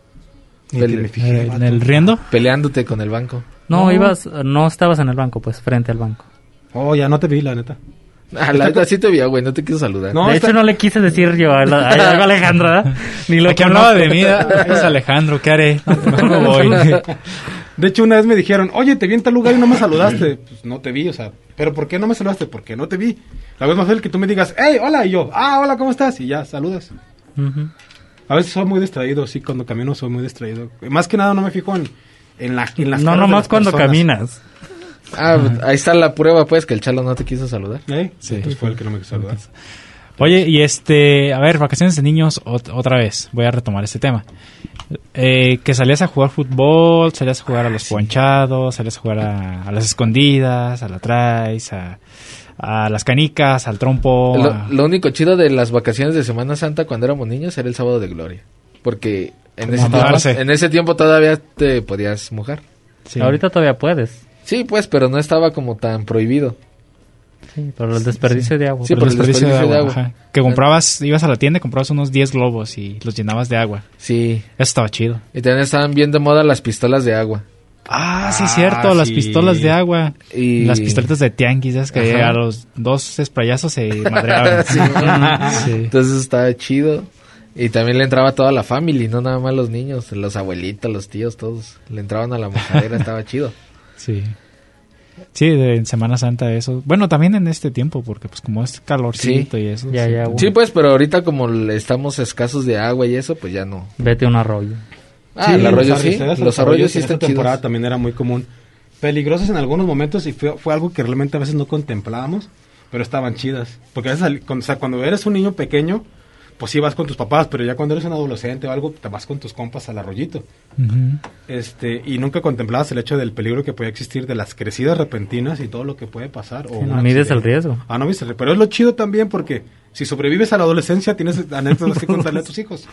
Ni Pele- que me fijé, Eh, vato. ¿En el riendo? Peleándote con el banco. No, No. ibas, no estabas en el banco, pues, frente al banco. Oh, ya no te vi, la neta. Ah, la neta sí te vi, güey, no te quiso saludar. No, de está- hecho, no le quise decir yo a, la- a- a Alejandro, ¿verdad? Ni lo Lo que hablaba conozco. de mí, ¿verdad? Es Alejandro, ¿qué haré? Mejor me voy. De hecho, una vez me dijeron, oye, te vi en tal lugar y no me saludaste. Pues no te vi, o sea, ¿pero por qué no me saludaste? Porque no te vi. La vez más fácil que tú me digas, hey, hola, y yo, ah, hola, ¿cómo estás? Y ya, saludas. Ujú. A veces soy muy distraído, sí, cuando camino soy muy distraído. Más que nada no me fijo en, en, la, en las No, caras de nomás las cuando personas. caminas. Ah, ahí está la prueba, pues, que el chalo no te quiso saludar. ¿Eh? Sí. Entonces fue el que no me quiso saludar. Oye, y este, a ver, vacaciones de niños, ot- otra vez, voy a retomar este tema. Eh, que salías a jugar fútbol, salías a jugar a los ponchados, salías a jugar a, a las escondidas, a la traes, a, a las canicas, al trompo. a- Lo, lo único chido de las vacaciones de Semana Santa cuando éramos niños era el sábado de gloria. Porque en Como ese, tiempo, mojarse. en ese tiempo todavía te podías mojar. Sí. Ahorita todavía puedes. Sí, pues, pero no estaba como tan prohibido. Sí, pero el desperdicio de agua. Sí, Por por el el desperdicio de desperdicio agua. de agua. ajá. Que comprabas, ibas a la tienda y comprabas unos diez globos y los llenabas de agua. Sí. Eso estaba chido. Y también estaban bien de moda las pistolas de agua. Ah, sí, cierto, Ah, las sí. pistolas de agua. Y- Las pistolitas de tianguis, ¿sabes? Que Ajá. a los dos sprayazos se madreaban. Sí. Sí. Entonces estaba chido. Y también le entraba toda la familia, no nada más los niños, los abuelitos, los tíos, todos. Le entraban a la mojadera, estaba chido. Sí. Sí, de, en Semana Santa eso. Bueno, también en este tiempo, porque pues como es calorcito Sí. y eso. Ya, sí. ya, bueno. Sí, pues, pero ahorita como le- estamos escasos de agua y eso, pues ya no. Vete a un arroyo. Ah, el arroyo los sí, arroyos, los arroyos sí en esta están temporada chidos. también era muy común. Peligrosos en algunos momentos y fue, fue algo que realmente a veces no contemplábamos, pero estaban chidas. Porque a veces, al- cuando, o sea, cuando eres un niño pequeño, pues sí vas con tus papás, pero ya cuando eres un adolescente o algo, te vas con tus compas al arroyito. Ujú. Este, y nunca contemplabas el hecho del peligro que podía existir de las crecidas repentinas y todo lo que puede pasar. O Sí, no un mides accidente. el riesgo. Ah, no mides el riesgo. Pero es lo chido también porque si sobrevives a la adolescencia tienes anécdotas que contarle a tus hijos.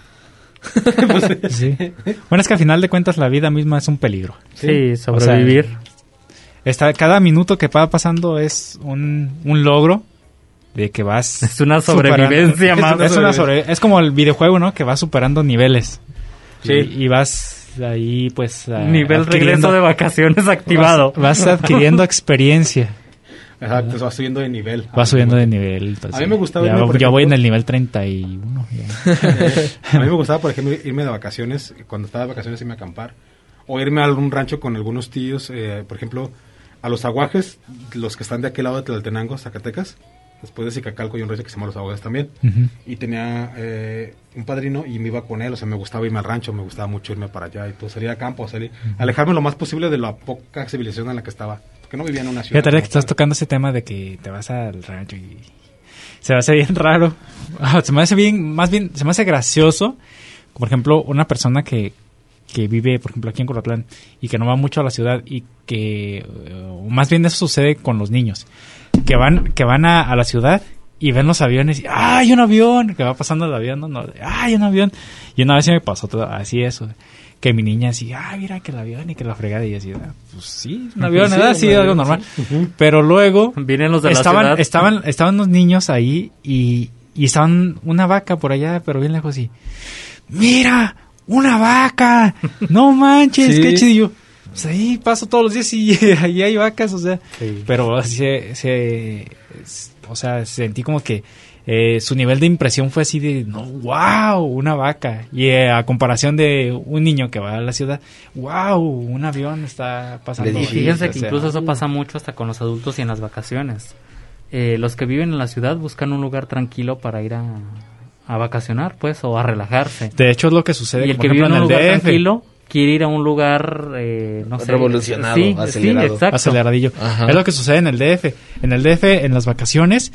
Pues, Sí. Bueno, es que al final de cuentas la vida misma es un peligro. Sí, sobrevivir. O sea, está, cada minuto que va pasando es un, un logro de que vas... Es una superando- sobrevivencia es, más. una- es una sobre- es como el videojuego, ¿no? Que vas superando niveles. Sí. Y, y vas ahí, pues... a- Nivel regreso de vacaciones activado. Vas, vas adquiriendo experiencia. Exacto, vas subiendo de nivel. Vas subiendo de nivel. Entonces, A mí me gustaba Ya, irme, por ya voy en ejemplo- el nivel treinta y uno. ya. A mí me gustaba, por ejemplo, irme de vacaciones, cuando estaba de vacaciones irme a acampar, o irme a algún rancho con algunos tíos, eh, por ejemplo, a los aguajes, los que están de aquel lado de Tlaltenango, Zacatecas, después de Zicacalco hay un rancho que se llama Los Aguajes también, Ujú. y tenía eh, un padrino y me iba con él, o sea, me gustaba irme al rancho, me gustaba mucho irme para allá y todo, salir a campo, salir, alejarme lo más posible de la poca civilización en la que estaba, porque no vivía en una ciudad. Fíjate, ahora que como estás tal. tocando ese tema de que te vas al rancho y se me hace bien raro. Ah, se me hace bien, más bien, se me hace gracioso. Por ejemplo, una persona que, que vive, por ejemplo, aquí en Colotlán y que no va mucho a la ciudad y que, eh, o más bien eso sucede con los niños, que van, que van a, a la ciudad y ven los aviones y ¡ay, un avión! Que va pasando el avión, ¿no? no ¡ay, un avión! Y una vez se me pasó todo así eso, que mi niña así, ¡ay, mira que el avión y que la fregada! Y así, ah, pues sí, un avión, Sí, ¿verdad? un Sí, avión, algo normal. sí. Ujú. Pero luego Vienen los de la estaban, ciudad. estaban, estaban los niños ahí y, y estaban una vaca por allá, pero bien lejos y ¡mira! ¡Una vaca! ¡No manches! Sí. ¡Qué chido! Y yo, pues ahí paso todos los días y ahí hay vacas, o sea, Sí. pero así se, se, o sea, sentí como que eh, su nivel de impresión fue así de, no, wow, una vaca. Y eh, a comparación de un niño que va a la ciudad, wow, un avión está pasando. Le Y dije, ahí, fíjense o que sea, incluso eso pasa mucho hasta con los adultos y en las vacaciones. Eh, los que viven en la ciudad buscan un lugar tranquilo para ir a, a vacacionar, pues, o a relajarse. De hecho, es lo que sucede, Y el por que vive ejemplo, en un en el lugar D F. tranquilo quiere ir a un lugar, eh, no sé. Revolucionado, sí, acelerado. Sí, exacto. Aceleradillo. Ajá. Es lo que sucede en el D F. En el D F, en las vacaciones,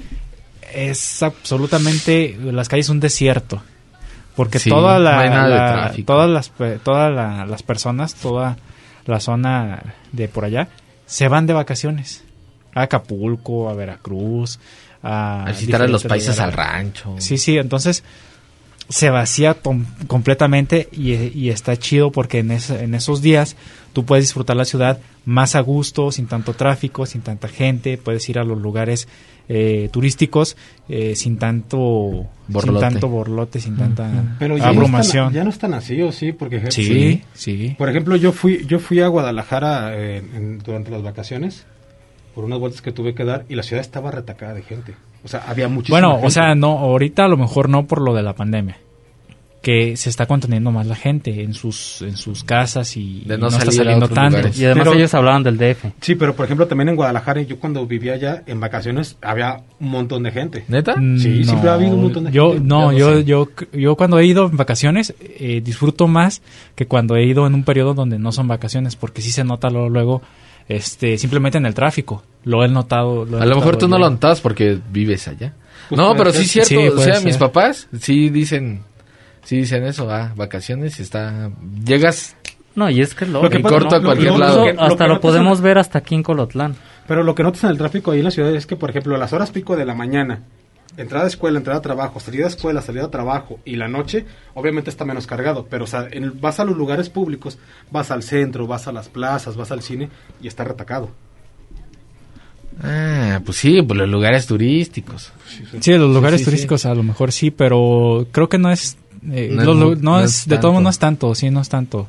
es absolutamente, las calles un desierto. Porque Sí, toda la, no hay nada de la- tráfico. todas las, pe- todas la- las personas, toda la zona de por allá, se van de vacaciones. A Acapulco, a Veracruz, a, A visitar a los diferentes países al lugares. rancho. Sí, sí, entonces se vacía tom- completamente y, y está chido porque en, ese- en esos días tú puedes disfrutar la ciudad más a gusto, sin tanto tráfico, sin tanta gente, puedes ir a los lugares eh, turísticos eh, sin tanto Borlote. sin tanto borlote, sin tanta Pero ya no, abrumación. están, ya no están así, ¿o sí? Porque, Sí, sí. Por ejemplo, yo fui yo fui a Guadalajara eh, en- durante las vacaciones por unas vueltas que tuve que dar y la ciudad estaba retacada de gente. O sea, había muchísima Bueno, gente. o sea, no, ahorita a lo mejor no por lo de la pandemia, que se está conteniendo más la gente en sus en sus casas y, De y no no, está salir a saliendo otros tanto. lugares. Y además Pero- ellos hablaban del D F. Sí, pero por ejemplo también en Guadalajara, yo cuando vivía allá en vacaciones había un montón de gente. ¿Neta? Sí, siempre ha habido un montón de yo, gente. No, Ya yo, no sé. yo, yo cuando he ido en vacaciones eh, disfruto más que cuando he ido en un periodo donde no son vacaciones, porque sí se nota luego, luego este, simplemente en el tráfico. Lo he notado. Lo he A lo mejor notado tú no yo. lo notas porque vives allá. Pues no, puede pero ser. sí es cierto. Sí, o puede sea, mis ser. papás sí dicen, sí dicen eso, ah, vacaciones y está, llegas No, y es que lo, Lo que en pasa- corto a no, cualquier lo- lado. lo que- hasta que lo no podemos pasa- ver hasta aquí en Colotlán. Pero lo que notas en el tráfico ahí en la ciudad es que, por ejemplo, a las horas pico de la mañana, entrada a escuela, entrada a trabajo, salida a escuela, salida a trabajo y la noche, obviamente está menos cargado, pero o sea, en- vas a los lugares públicos, vas al centro, vas a las plazas, vas al cine y está retacado. Ah, pues sí, pues los lugares turísticos. Sí, los lugares Sí, sí, turísticos a lo mejor sí, pero creo que no es, eh, No lo- es lo- mu- no no es, es de todo modo tanto. no es tanto, sí, no es tanto.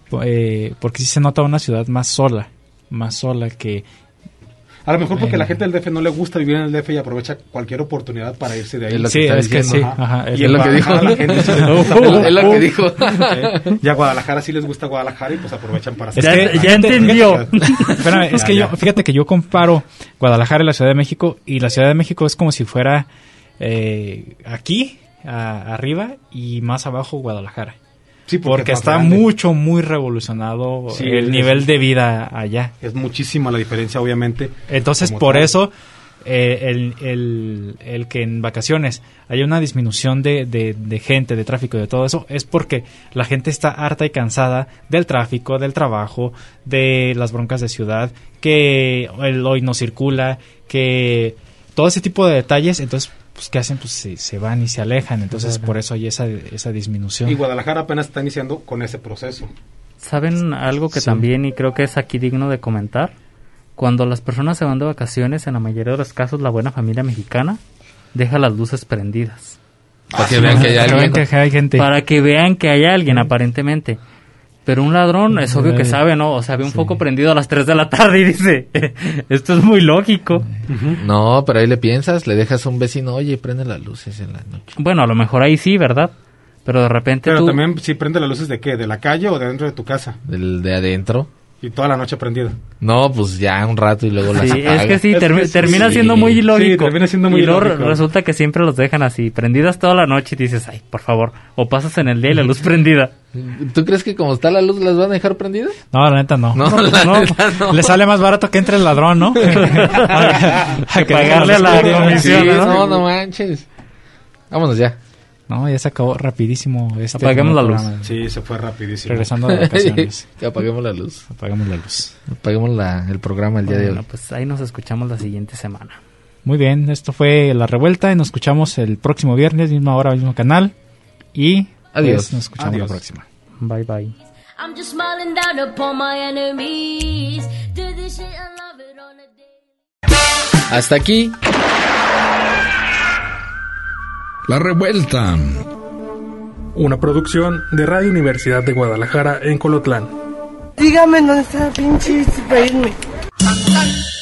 eh, porque sí se nota una ciudad más sola, más sola que... A lo mejor porque eh, la gente del D F no le gusta vivir en el D F y aprovecha cualquier oportunidad para irse de ahí. Es lo que sí, es que sí. Ajá. Ajá, y es lo que dijo. La gente sí les gusta es lo que dijo. ¿Eh? Y a Guadalajara sí les gusta Guadalajara y pues aprovechan para... Es que, ya, ya entendió. Espérame, es que yo, fíjate que yo comparo Guadalajara y la Ciudad de México, y la Ciudad de México es como si fuera eh, aquí, a, arriba, y más abajo Guadalajara. Sí, porque, porque está grande. Mucho, muy revolucionado sí, el es, nivel de vida allá. Es muchísima la diferencia, obviamente. Entonces, por tal. eso, eh, el, el, el que en vacaciones haya una disminución de, de, de gente, de tráfico, de todo eso, es porque la gente está harta y cansada del tráfico, del trabajo, de las broncas de ciudad, que el hoy no circula, que todo ese tipo de detalles, entonces... pues ¿qué hacen? Pues se, se van y se alejan, entonces por eso hay esa, esa disminución. Y Guadalajara apenas está iniciando con ese proceso. ¿Saben algo que sí. también, y creo que es aquí digno de comentar? Cuando las personas se van de vacaciones, en la mayoría de los casos, la buena familia mexicana deja las luces prendidas. Para que vean que hay alguien. Que hay gente. Para que vean que hay alguien, aparentemente. Pero un ladrón es obvio que sabe, ¿no? O sea, ve un sí. foco prendido a las tres de la tarde y dice, esto es muy lógico. Uh-huh. No, pero ahí le piensas, le dejas a un vecino, oye, prende las luces en la noche. Bueno, a lo mejor ahí sí, ¿verdad? Pero de repente Pero tú... también sí prende las luces de qué, ¿de la calle o de dentro de tu casa? Del de adentro. Y toda la noche prendido. No, pues ya un rato y luego las sí, apaga. Es que sí, es term- que termina sí. siendo muy ilógico. Sí, termina siendo muy y luego ilógico. Resulta que siempre los dejan así, prendidas toda la noche y dices, ay, por favor, o pasas en el día y la luz prendida. ¿Tú crees que como está la luz las van a dejar prendidas? No, la neta no. No, no, la no. neta no. Le sale más barato que entre el ladrón, ¿no? Hay que pagarle a la comisión, sí, ¿no? No, no manches. Vámonos ya. No, ya se acabó rapidísimo. Este Apaguemos la luz. Sí, se fue rapidísimo. Regresando de vacaciones. Que apaguemos la luz. Apagamos la luz. Apaguemos la, el programa el bueno, día de hoy. Pues ahí nos escuchamos la siguiente semana. Muy bien, esto fue La Revuelta y nos escuchamos el próximo viernes, misma hora, mismo canal. Y adiós. Pues, nos escuchamos Adiós. la próxima. Bye, bye. I'm just smiling down upon my enemies. Do this shit and love it on a day. Hasta aquí La Revuelta, una producción de Radio Universidad de Guadalajara en Colotlán. Dígame dónde está pinche para irme.